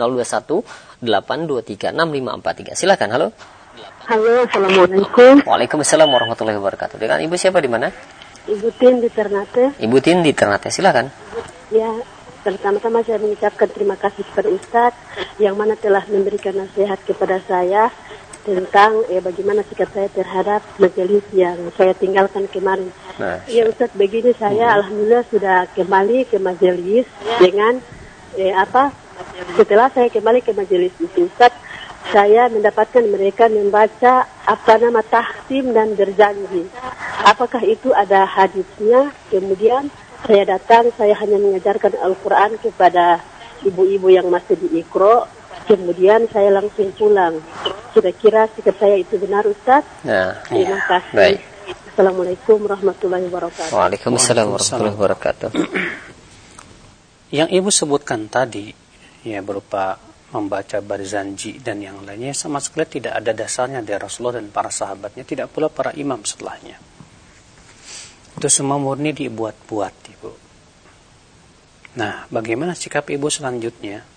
B: 0218236543. Silakan, halo.
F: Halo, assalamualaikum.
B: Waalaikumsalam warahmatullahi wabarakatuh. Dengan Ibu siapa di mana?
F: Ibu Tin di Ternate.
B: Ibu Tin di Ternate, silakan.
F: Ya, pertama-tama saya mengucapkan terima kasih kepada Ustadz yang mana telah memberikan nasihat kepada saya tentang bagaimana sikap saya terhadap majelis yang saya tinggalkan kemarin. Ya Ustaz, begini saya alhamdulillah sudah kembali ke majelis dengan setelah saya kembali ke majelis itu Ustaz, saya mendapatkan mereka membaca tahsim dan berjanji. Apakah itu ada hadisnya? Kemudian saya datang, saya hanya mengajarkan Al-Quran kepada ibu-ibu yang masih di Iqra. Kemudian saya langsung pulang. Kira-kira sikap saya itu benar Ustaz? Terima kasih.
B: Baik.
F: Assalamualaikum warahmatullahi wabarakatuh.
B: Waalaikumsalam warahmatullahi wabarakatuh.
A: Yang Ibu sebutkan tadi, ya, berupa membaca barzanji dan yang lainnya, sama sekali tidak ada dasarnya dari Rasulullah dan para sahabatnya, tidak pula para imam setelahnya. Itu semua murni dibuat-buat, Ibu. Nah, bagaimana sikap Ibu selanjutnya?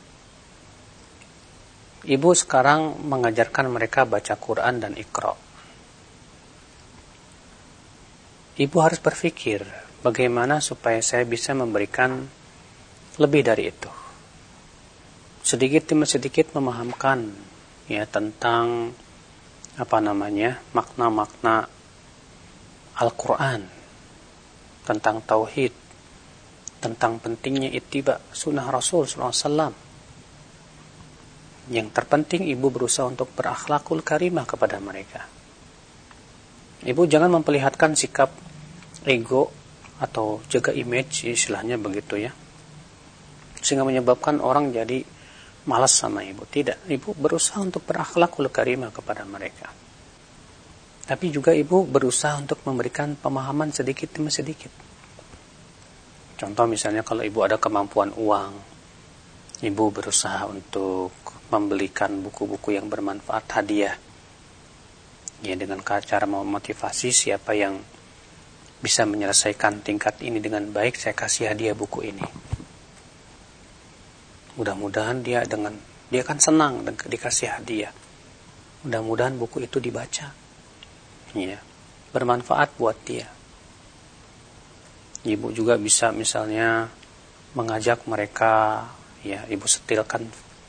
A: Ibu sekarang mengajarkan mereka baca Quran dan Iqra. Ibu harus berpikir bagaimana supaya saya bisa memberikan lebih dari itu. Sedikit demi sedikit memahamkan ya tentang makna-makna Al-Quran, tentang tauhid, tentang pentingnya ittiba sunnah Rasul SAW. Yang terpenting Ibu berusaha untuk berakhlakul karimah kepada mereka. Ibu jangan memperlihatkan sikap ego atau jaga image, istilahnya begitu ya, sehingga menyebabkan orang jadi malas sama Ibu. Tidak, Ibu berusaha untuk berakhlakul karimah kepada mereka. Tapi juga ibu berusaha untuk memberikan pemahaman sedikit demi sedikit. Contoh misalnya kalau ibu ada kemampuan uang, ibu berusaha untuk membelikan buku-buku yang bermanfaat hadiah. Ya, dengan cara memotivasi siapa yang bisa menyelesaikan tingkat ini dengan baik, saya kasih hadiah buku ini. Mudah-mudahan dia kan senang dikasih hadiah. Mudah-mudahan buku itu dibaca. Ya, bermanfaat buat dia. Ibu juga bisa misalnya mengajak mereka, ya, ibu setelkan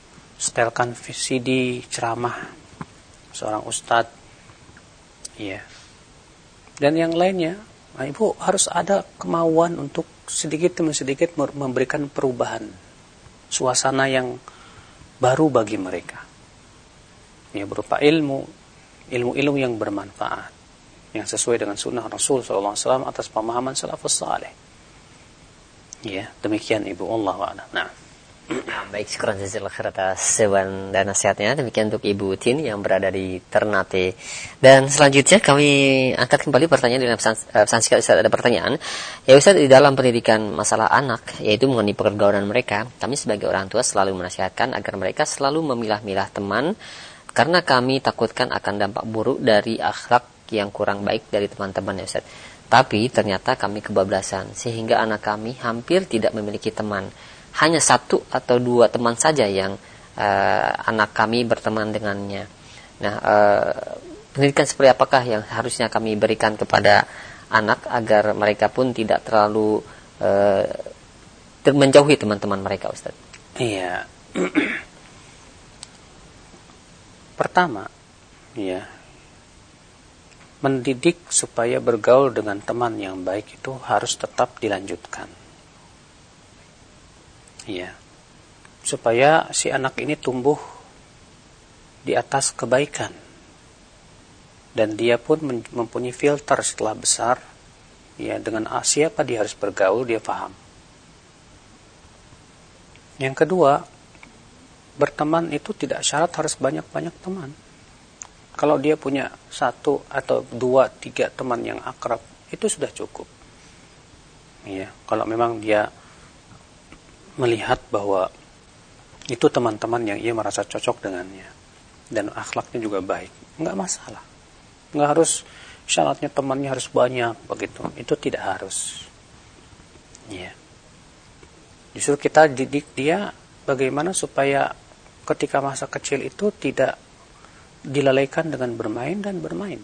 A: CD ceramah seorang ustadz, ya, dan yang lainnya. Nah, ibu harus ada kemauan untuk sedikit demi sedikit memberikan perubahan suasana yang baru bagi mereka, ya, berupa ilmu yang bermanfaat, yang sesuai dengan sunnah Rasul SAW atas pemahaman salafus saleh. Ya, demikian ibu, Allah wa'ala. Nah,
B: baik, syukur jazakallahu khair atas jawaban dan nasihatnya. Demikian untuk Ibu Tin yang berada di Ternate. Dan selanjutnya kami angkat kembali pertanyaan dalam pesan singkat. Ustaz, ada pertanyaan. Ya Ustaz, di dalam pendidikan masalah anak, yaitu mengenai pergaulan mereka, kami sebagai orang tua selalu menasihatkan agar mereka selalu memilah-milah teman, karena kami takutkan akan dampak buruk dari akhlak yang kurang baik dari teman-teman, ya Ustaz. Tapi ternyata kami kebablasan, sehingga anak kami hampir tidak memiliki teman. Hanya 1 atau 2 teman saja yang anak kami berteman dengannya. Nah, pendidikan seperti apakah yang harusnya kami berikan kepada anak agar mereka pun tidak terlalu menjauhi teman-teman mereka, Ustaz?
A: Iya. Pertama, ya, mendidik supaya bergaul dengan teman yang baik itu harus tetap dilanjutkan. Ya, supaya si anak ini tumbuh di atas kebaikan, dan dia pun mempunyai filter setelah besar, ya, dengan siapa dia harus bergaul, dia paham. Yang kedua, berteman itu tidak syarat harus banyak-banyak teman. Kalau dia punya 1 atau 2, 3 teman yang akrab, itu sudah cukup. Ya, kalau memang dia melihat bahwa itu teman-teman yang ia merasa cocok dengannya dan akhlaknya juga baik, enggak masalah. Enggak harus syaratnya temannya harus banyak begitu. Itu tidak harus. Ya. Justru kita didik dia bagaimana supaya ketika masa kecil itu tidak dilalaikan dengan bermain dan bermain.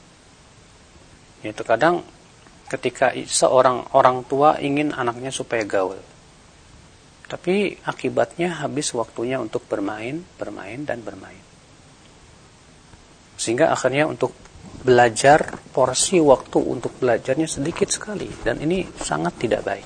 A: Itu kadang ketika seorang orang tua ingin anaknya supaya gaul, tapi akibatnya habis waktunya untuk bermain dan bermain. Sehingga akhirnya untuk belajar, porsi waktu untuk belajarnya sedikit sekali. Dan ini sangat tidak baik.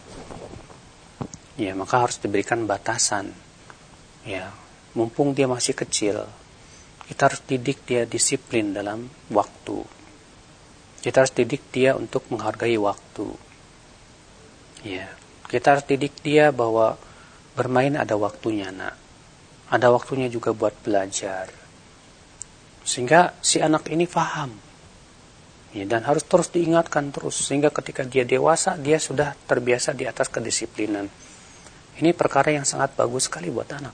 A: Ya, maka harus diberikan batasan. Ya, mumpung dia masih kecil, kita harus didik dia disiplin dalam waktu. Kita harus didik dia untuk menghargai waktu. Ya. Kita harus didik dia bahwa bermain ada waktunya, nak. Ada waktunya juga buat belajar. Sehingga si anak ini paham. Ya, dan harus terus diingatkan terus. Sehingga ketika dia dewasa, dia sudah terbiasa di atas kedisiplinan. Ini perkara yang sangat bagus sekali buat anak.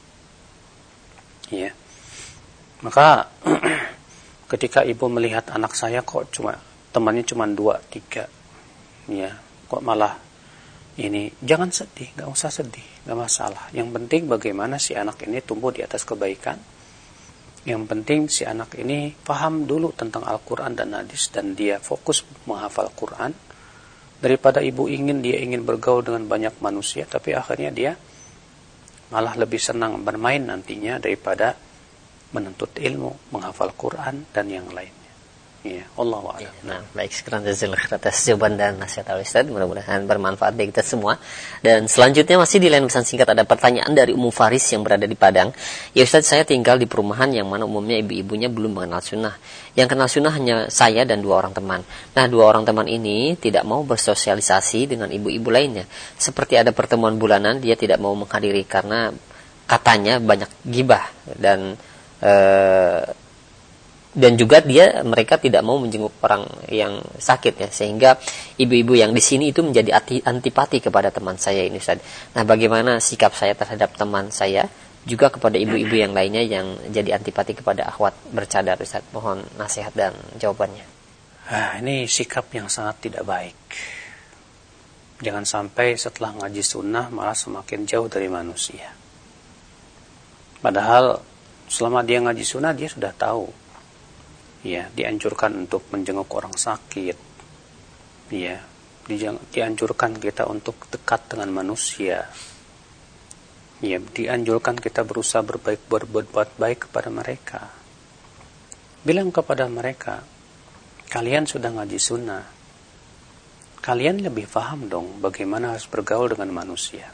A: Ya. Maka ketika ibu melihat anak saya kok temannya cuma 2, 3. Ya, kok malah ini, jangan sedih, gak usah sedih, gak masalah. Yang penting bagaimana si anak ini tumbuh di atas kebaikan. Yang penting si anak ini paham dulu tentang Al-Quran dan hadis, dan dia fokus menghafal Quran. Daripada ibu dia ingin bergaul dengan banyak manusia, tapi akhirnya dia malah lebih senang bermain nantinya daripada menuntut ilmu, menghafal Quran dan yang lainnya. Ya, Allah wa'ala.
B: Nah, baik, sekarang jazakallahu atas jawaban dan nasihat Ustaz. Mudah-mudahan bermanfaat bagi kita semua. Dan selanjutnya masih di line pesan singkat ada pertanyaan dari Ummu Faris yang berada di Padang. Ya Ustaz, saya tinggal di perumahan yang mana umumnya ibu-ibunya belum mengenal sunnah. Yang kenal sunnah hanya saya dan 2 orang teman. Nah, 2 orang teman ini tidak mau bersosialisasi dengan ibu-ibu lainnya. Seperti ada pertemuan bulanan, dia tidak mau menghadiri karena katanya banyak gibah dan dan juga mereka tidak mau menjenguk orang yang sakit ya, sehingga ibu-ibu yang di sini itu menjadi antipati kepada teman saya ini Ustaz. Nah, bagaimana sikap saya terhadap teman saya juga kepada ibu-ibu yang lainnya yang jadi antipati kepada akhwat bercadar Ustaz? Mohon nasihat dan jawabannya.
A: Ini sikap yang sangat tidak baik. Jangan sampai setelah ngaji sunnah malah semakin jauh dari manusia. Padahal selama dia ngaji sunnah dia sudah tahu. Ya, dianjurkan untuk menjenguk orang sakit. Ya, dianjurkan kita untuk dekat dengan manusia. Ya, dianjurkan kita berusaha berbuat baik kepada mereka. Bilang kepada mereka, kalian sudah ngaji sunnah. Kalian lebih paham dong bagaimana harus bergaul dengan manusia.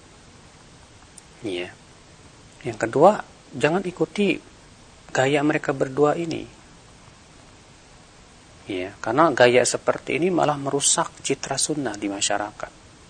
A: Ya. Yang kedua, jangan ikuti gaya mereka berdua ini. Ya, karena gaya seperti ini malah merusak citra sunnah di masyarakat.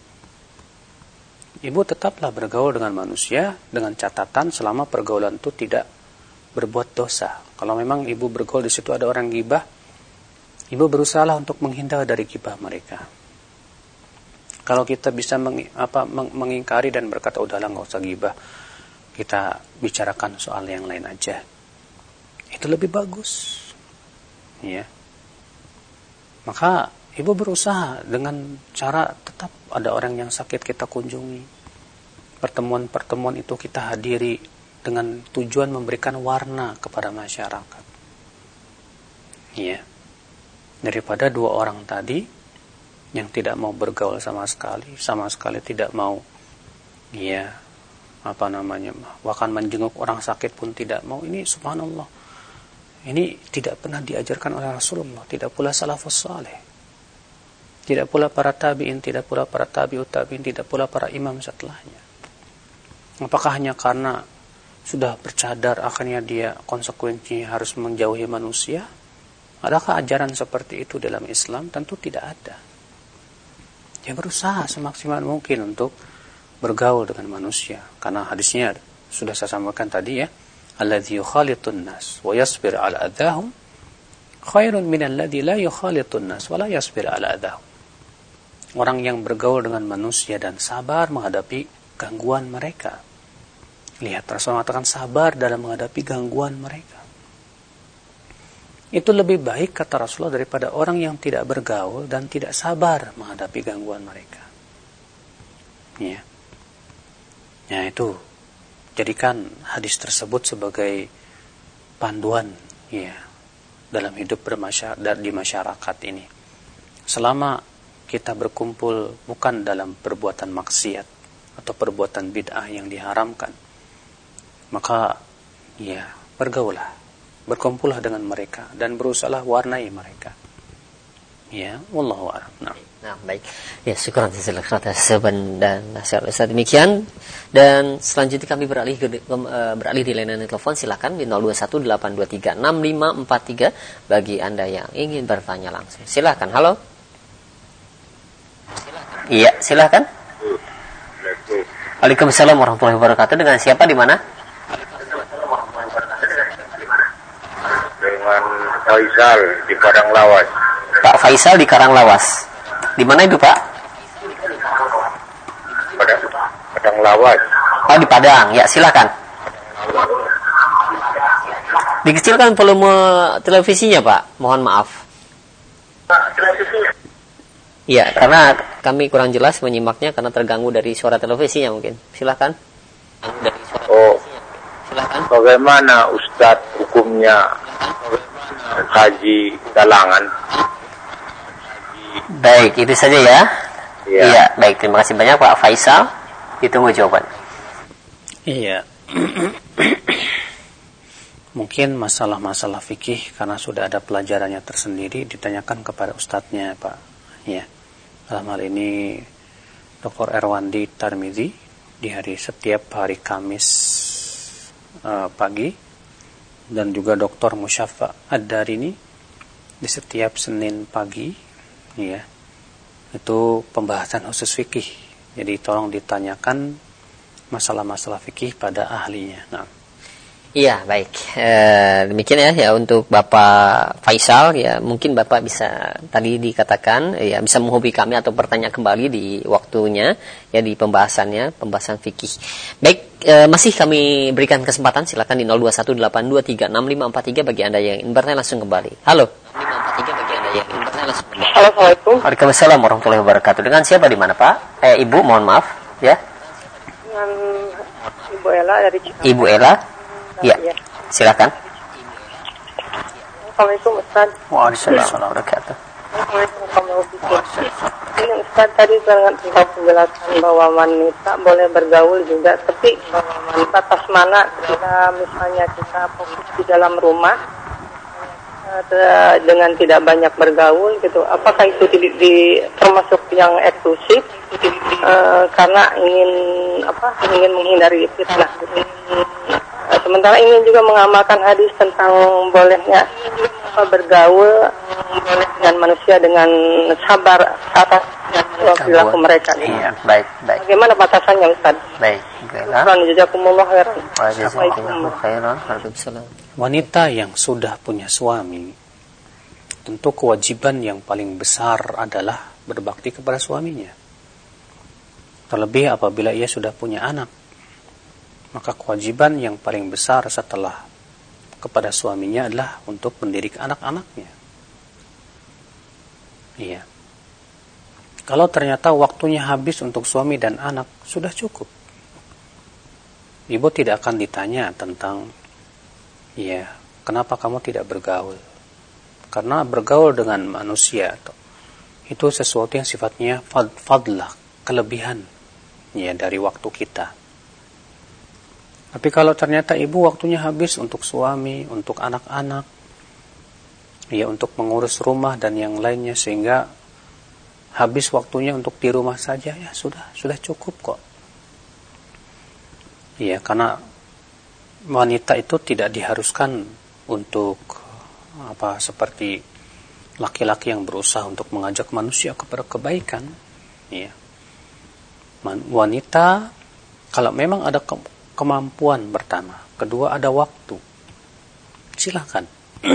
A: Ibu tetaplah bergaul dengan manusia dengan catatan selama pergaulan itu tidak berbuat dosa. Kalau memang ibu bergaul di situ ada orang gibah, ibu berusahalah untuk menghindar dari gibah mereka. Kalau kita bisa mengingkari dan berkata udahlah nggak usah gibah, kita bicarakan soal yang lain aja, itu lebih bagus. Ya. Maka ibu berusaha dengan cara tetap ada orang yang sakit kita kunjungi. Pertemuan-pertemuan itu kita hadiri dengan tujuan memberikan warna kepada masyarakat. Ya. Daripada dua orang tadi yang tidak mau bergaul sama sekali tidak mau bahkan menjenguk orang sakit pun tidak mau. Ini subhanallah. Ini tidak pernah diajarkan oleh Rasulullah, tidak pula salafus saleh, tidak pula para tabi'in, tidak pula para tabi'ut tabi'in, tidak pula para imam setelahnya. Apakah hanya karena sudah bercadar akhirnya dia konsekuensinya harus menjauhi manusia? Adakah ajaran seperti itu dalam Islam? Tentu tidak ada. Dia berusaha semaksimal mungkin untuk bergaul dengan manusia, karena hadisnya sudah saya sampaikan tadi ya. Alladzi yukhalitun nas wa yasbir ala adahum khairun min alladzi la yukhalitun nas wa la yasbir ala adahum. Orang yang bergaul dengan manusia dan sabar menghadapi gangguan mereka. Lihat, Rasulullah mengatakan sabar dalam menghadapi gangguan mereka. Itu lebih baik kata Rasulullah daripada orang yang tidak bergaul dan tidak sabar menghadapi gangguan mereka. Ya. Ya, itu jadikan hadis tersebut sebagai panduan ya dalam hidup di masyarakat ini. Selama kita berkumpul bukan dalam perbuatan maksiat atau perbuatan bid'ah yang diharamkan, maka ya bergaulah, berkumpullah dengan mereka dan berusahalah warnai mereka. Ya, wallahu a'lam.
B: Nah, baik. Ya, syukur atas jawaban dan nasihat Ustaz. Demikian, dan selanjutnya kami beralih di layanan telepon. Silakan di 0218236543 bagi Anda yang ingin bertanya langsung. Silakan. Halo. Iya, silakan. Waalaikumsalam warahmatullahi wabarakatuh. Dengan siapa di mana?
G: Dengan Faisal di Karanglawas.
B: Pak Faisal di Karanglawas. Di mana itu, Pak?
G: Padang Lawas.
B: Oh, di Padang. Ya, silakan. Dikecilkan volume televisinya, Pak. Mohon maaf. Iya, karena kami kurang jelas menyimaknya karena terganggu dari suara televisinya mungkin. Silakan. Silakan.
G: Bagaimana Ustadz hukumnya haji galangan?
B: Baik, itu saja ya.
G: Iya,
B: baik. Terima kasih banyak Pak Faisal. Ditunggu jawaban.
A: Iya. Mungkin masalah-masalah fikih karena sudah ada pelajarannya tersendiri ditanyakan kepada ustadznya, Pak. Ya. Dalam hal ini Dr. Erwandi Tarmizi di setiap hari Kamis pagi, dan juga Dr. Musyafa Ad-Darini di setiap Senin pagi. Ya, itu pembahasan khusus fikih. Jadi tolong ditanyakan masalah-masalah fikih pada ahlinya. Nah.
B: Iya, baik. Demikian ya untuk Bapak Faisal ya, mungkin Bapak bisa tadi dikatakan ya bisa menghubungi kami atau bertanya kembali di waktunya ya di pembahasan fikih. Baik, masih kami berikan kesempatan, silakan di 0218236543 bagi Anda yang ingin bertanya langsung kembali. Halo. 6543 bagi Anda yang ingin bertanya langsung kembali.
H: Assalamualaikum.
B: Waalaikumsalam warahmatullahi wabarakatuh. Dengan siapa di mana, Pak? Ibu, mohon maaf ya.
H: Dengan Ibu Ela dari Cikarang.
B: Ibu Ela? Ya, silakan.
H: Assalamualaikum Ustaz.
B: Waalaikumsalam warahmatullahi
H: wabarakatuh. Ini Ustaz tadi sangat tentang penjelasan bahwa wanita boleh bergaul juga, tapi batas mana ketika misalnya kita fokus di dalam rumah dengan tidak banyak bergaul gitu, apakah itu termasuk yang eksklusif karena ingin menghindari fitnah? Sementara ingin juga mengamalkan hadis tentang bolehnya bergaul dengan manusia dengan sabar atas perilaku mereka.
B: Iya, baik.
H: Bagaimana batasannya, Ustaz?
B: Baik.
H: Jazakumullah khairan.
A: Wanita yang sudah punya suami, tentu kewajiban yang paling besar adalah berbakti kepada suaminya. Terlebih apabila ia sudah punya anak, maka kewajiban yang paling besar setelah kepada suaminya adalah untuk mendidik anak-anaknya. Iya. Kalau ternyata waktunya habis untuk suami dan anak, sudah cukup. Ibu tidak akan ditanya tentang, kenapa kamu tidak bergaul? Karena bergaul dengan manusia itu sesuatu yang sifatnya fadlah, kelebihan dari waktu kita. Tapi kalau ternyata ibu waktunya habis untuk suami, untuk anak-anak, untuk mengurus rumah dan yang lainnya, sehingga habis waktunya untuk di rumah saja, sudah cukup kok. Karena wanita itu tidak diharuskan untuk seperti laki-laki yang berusaha untuk mengajak manusia kepada kebaikan. Wanita kalau memang ada kemampuan pertama, kedua ada waktu, silakan.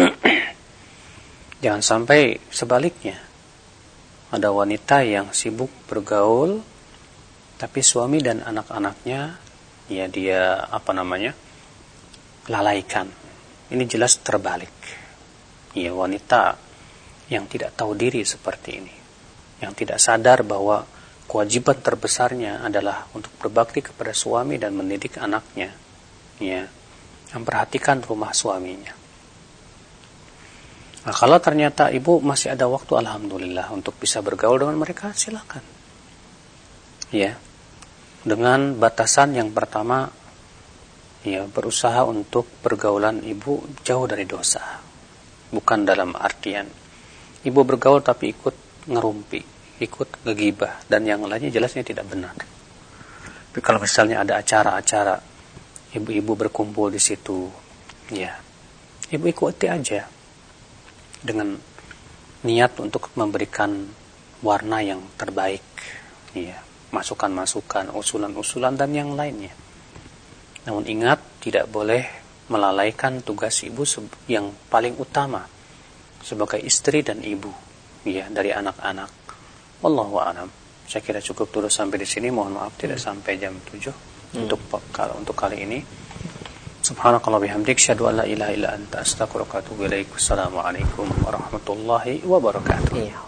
A: Jangan sampai sebaliknya, ada wanita yang sibuk bergaul, tapi suami dan anak-anaknya dia lalaikan. Ini jelas terbalik. Wanita yang tidak tahu diri seperti ini, yang tidak sadar bahwa kewajiban terbesarnya adalah untuk berbakti kepada suami dan mendidik anaknya, memperhatikan rumah suaminya. Nah, kalau ternyata ibu masih ada waktu, alhamdulillah, untuk bisa bergaul dengan mereka, silakan. Dengan batasan yang pertama, berusaha untuk pergaulan ibu jauh dari dosa. Bukan dalam artian ibu bergaul tapi ikut ngerumpi, ikut ngegibah dan yang lainnya, jelasnya tidak benar. Tapi kalau misalnya ada acara-acara ibu-ibu berkumpul di situ, ibu ikuti aja dengan niat untuk memberikan warna yang terbaik, masukan-masukan, usulan-usulan dan yang lainnya. Namun ingat, tidak boleh melalaikan tugas ibu yang paling utama sebagai istri dan ibu, dari anak-anak. Wallahu a'lam. Saya kira cukup dulu sampai di sini. Mohon maaf tidak sampai jam 7 untuk kali ini. Subhanakallah bihamdik, syahadu an la ilaha illa anta, astaghfiruka wa atubu ilaik. Wassalamualaikum warahmatullahi wabarakatuh.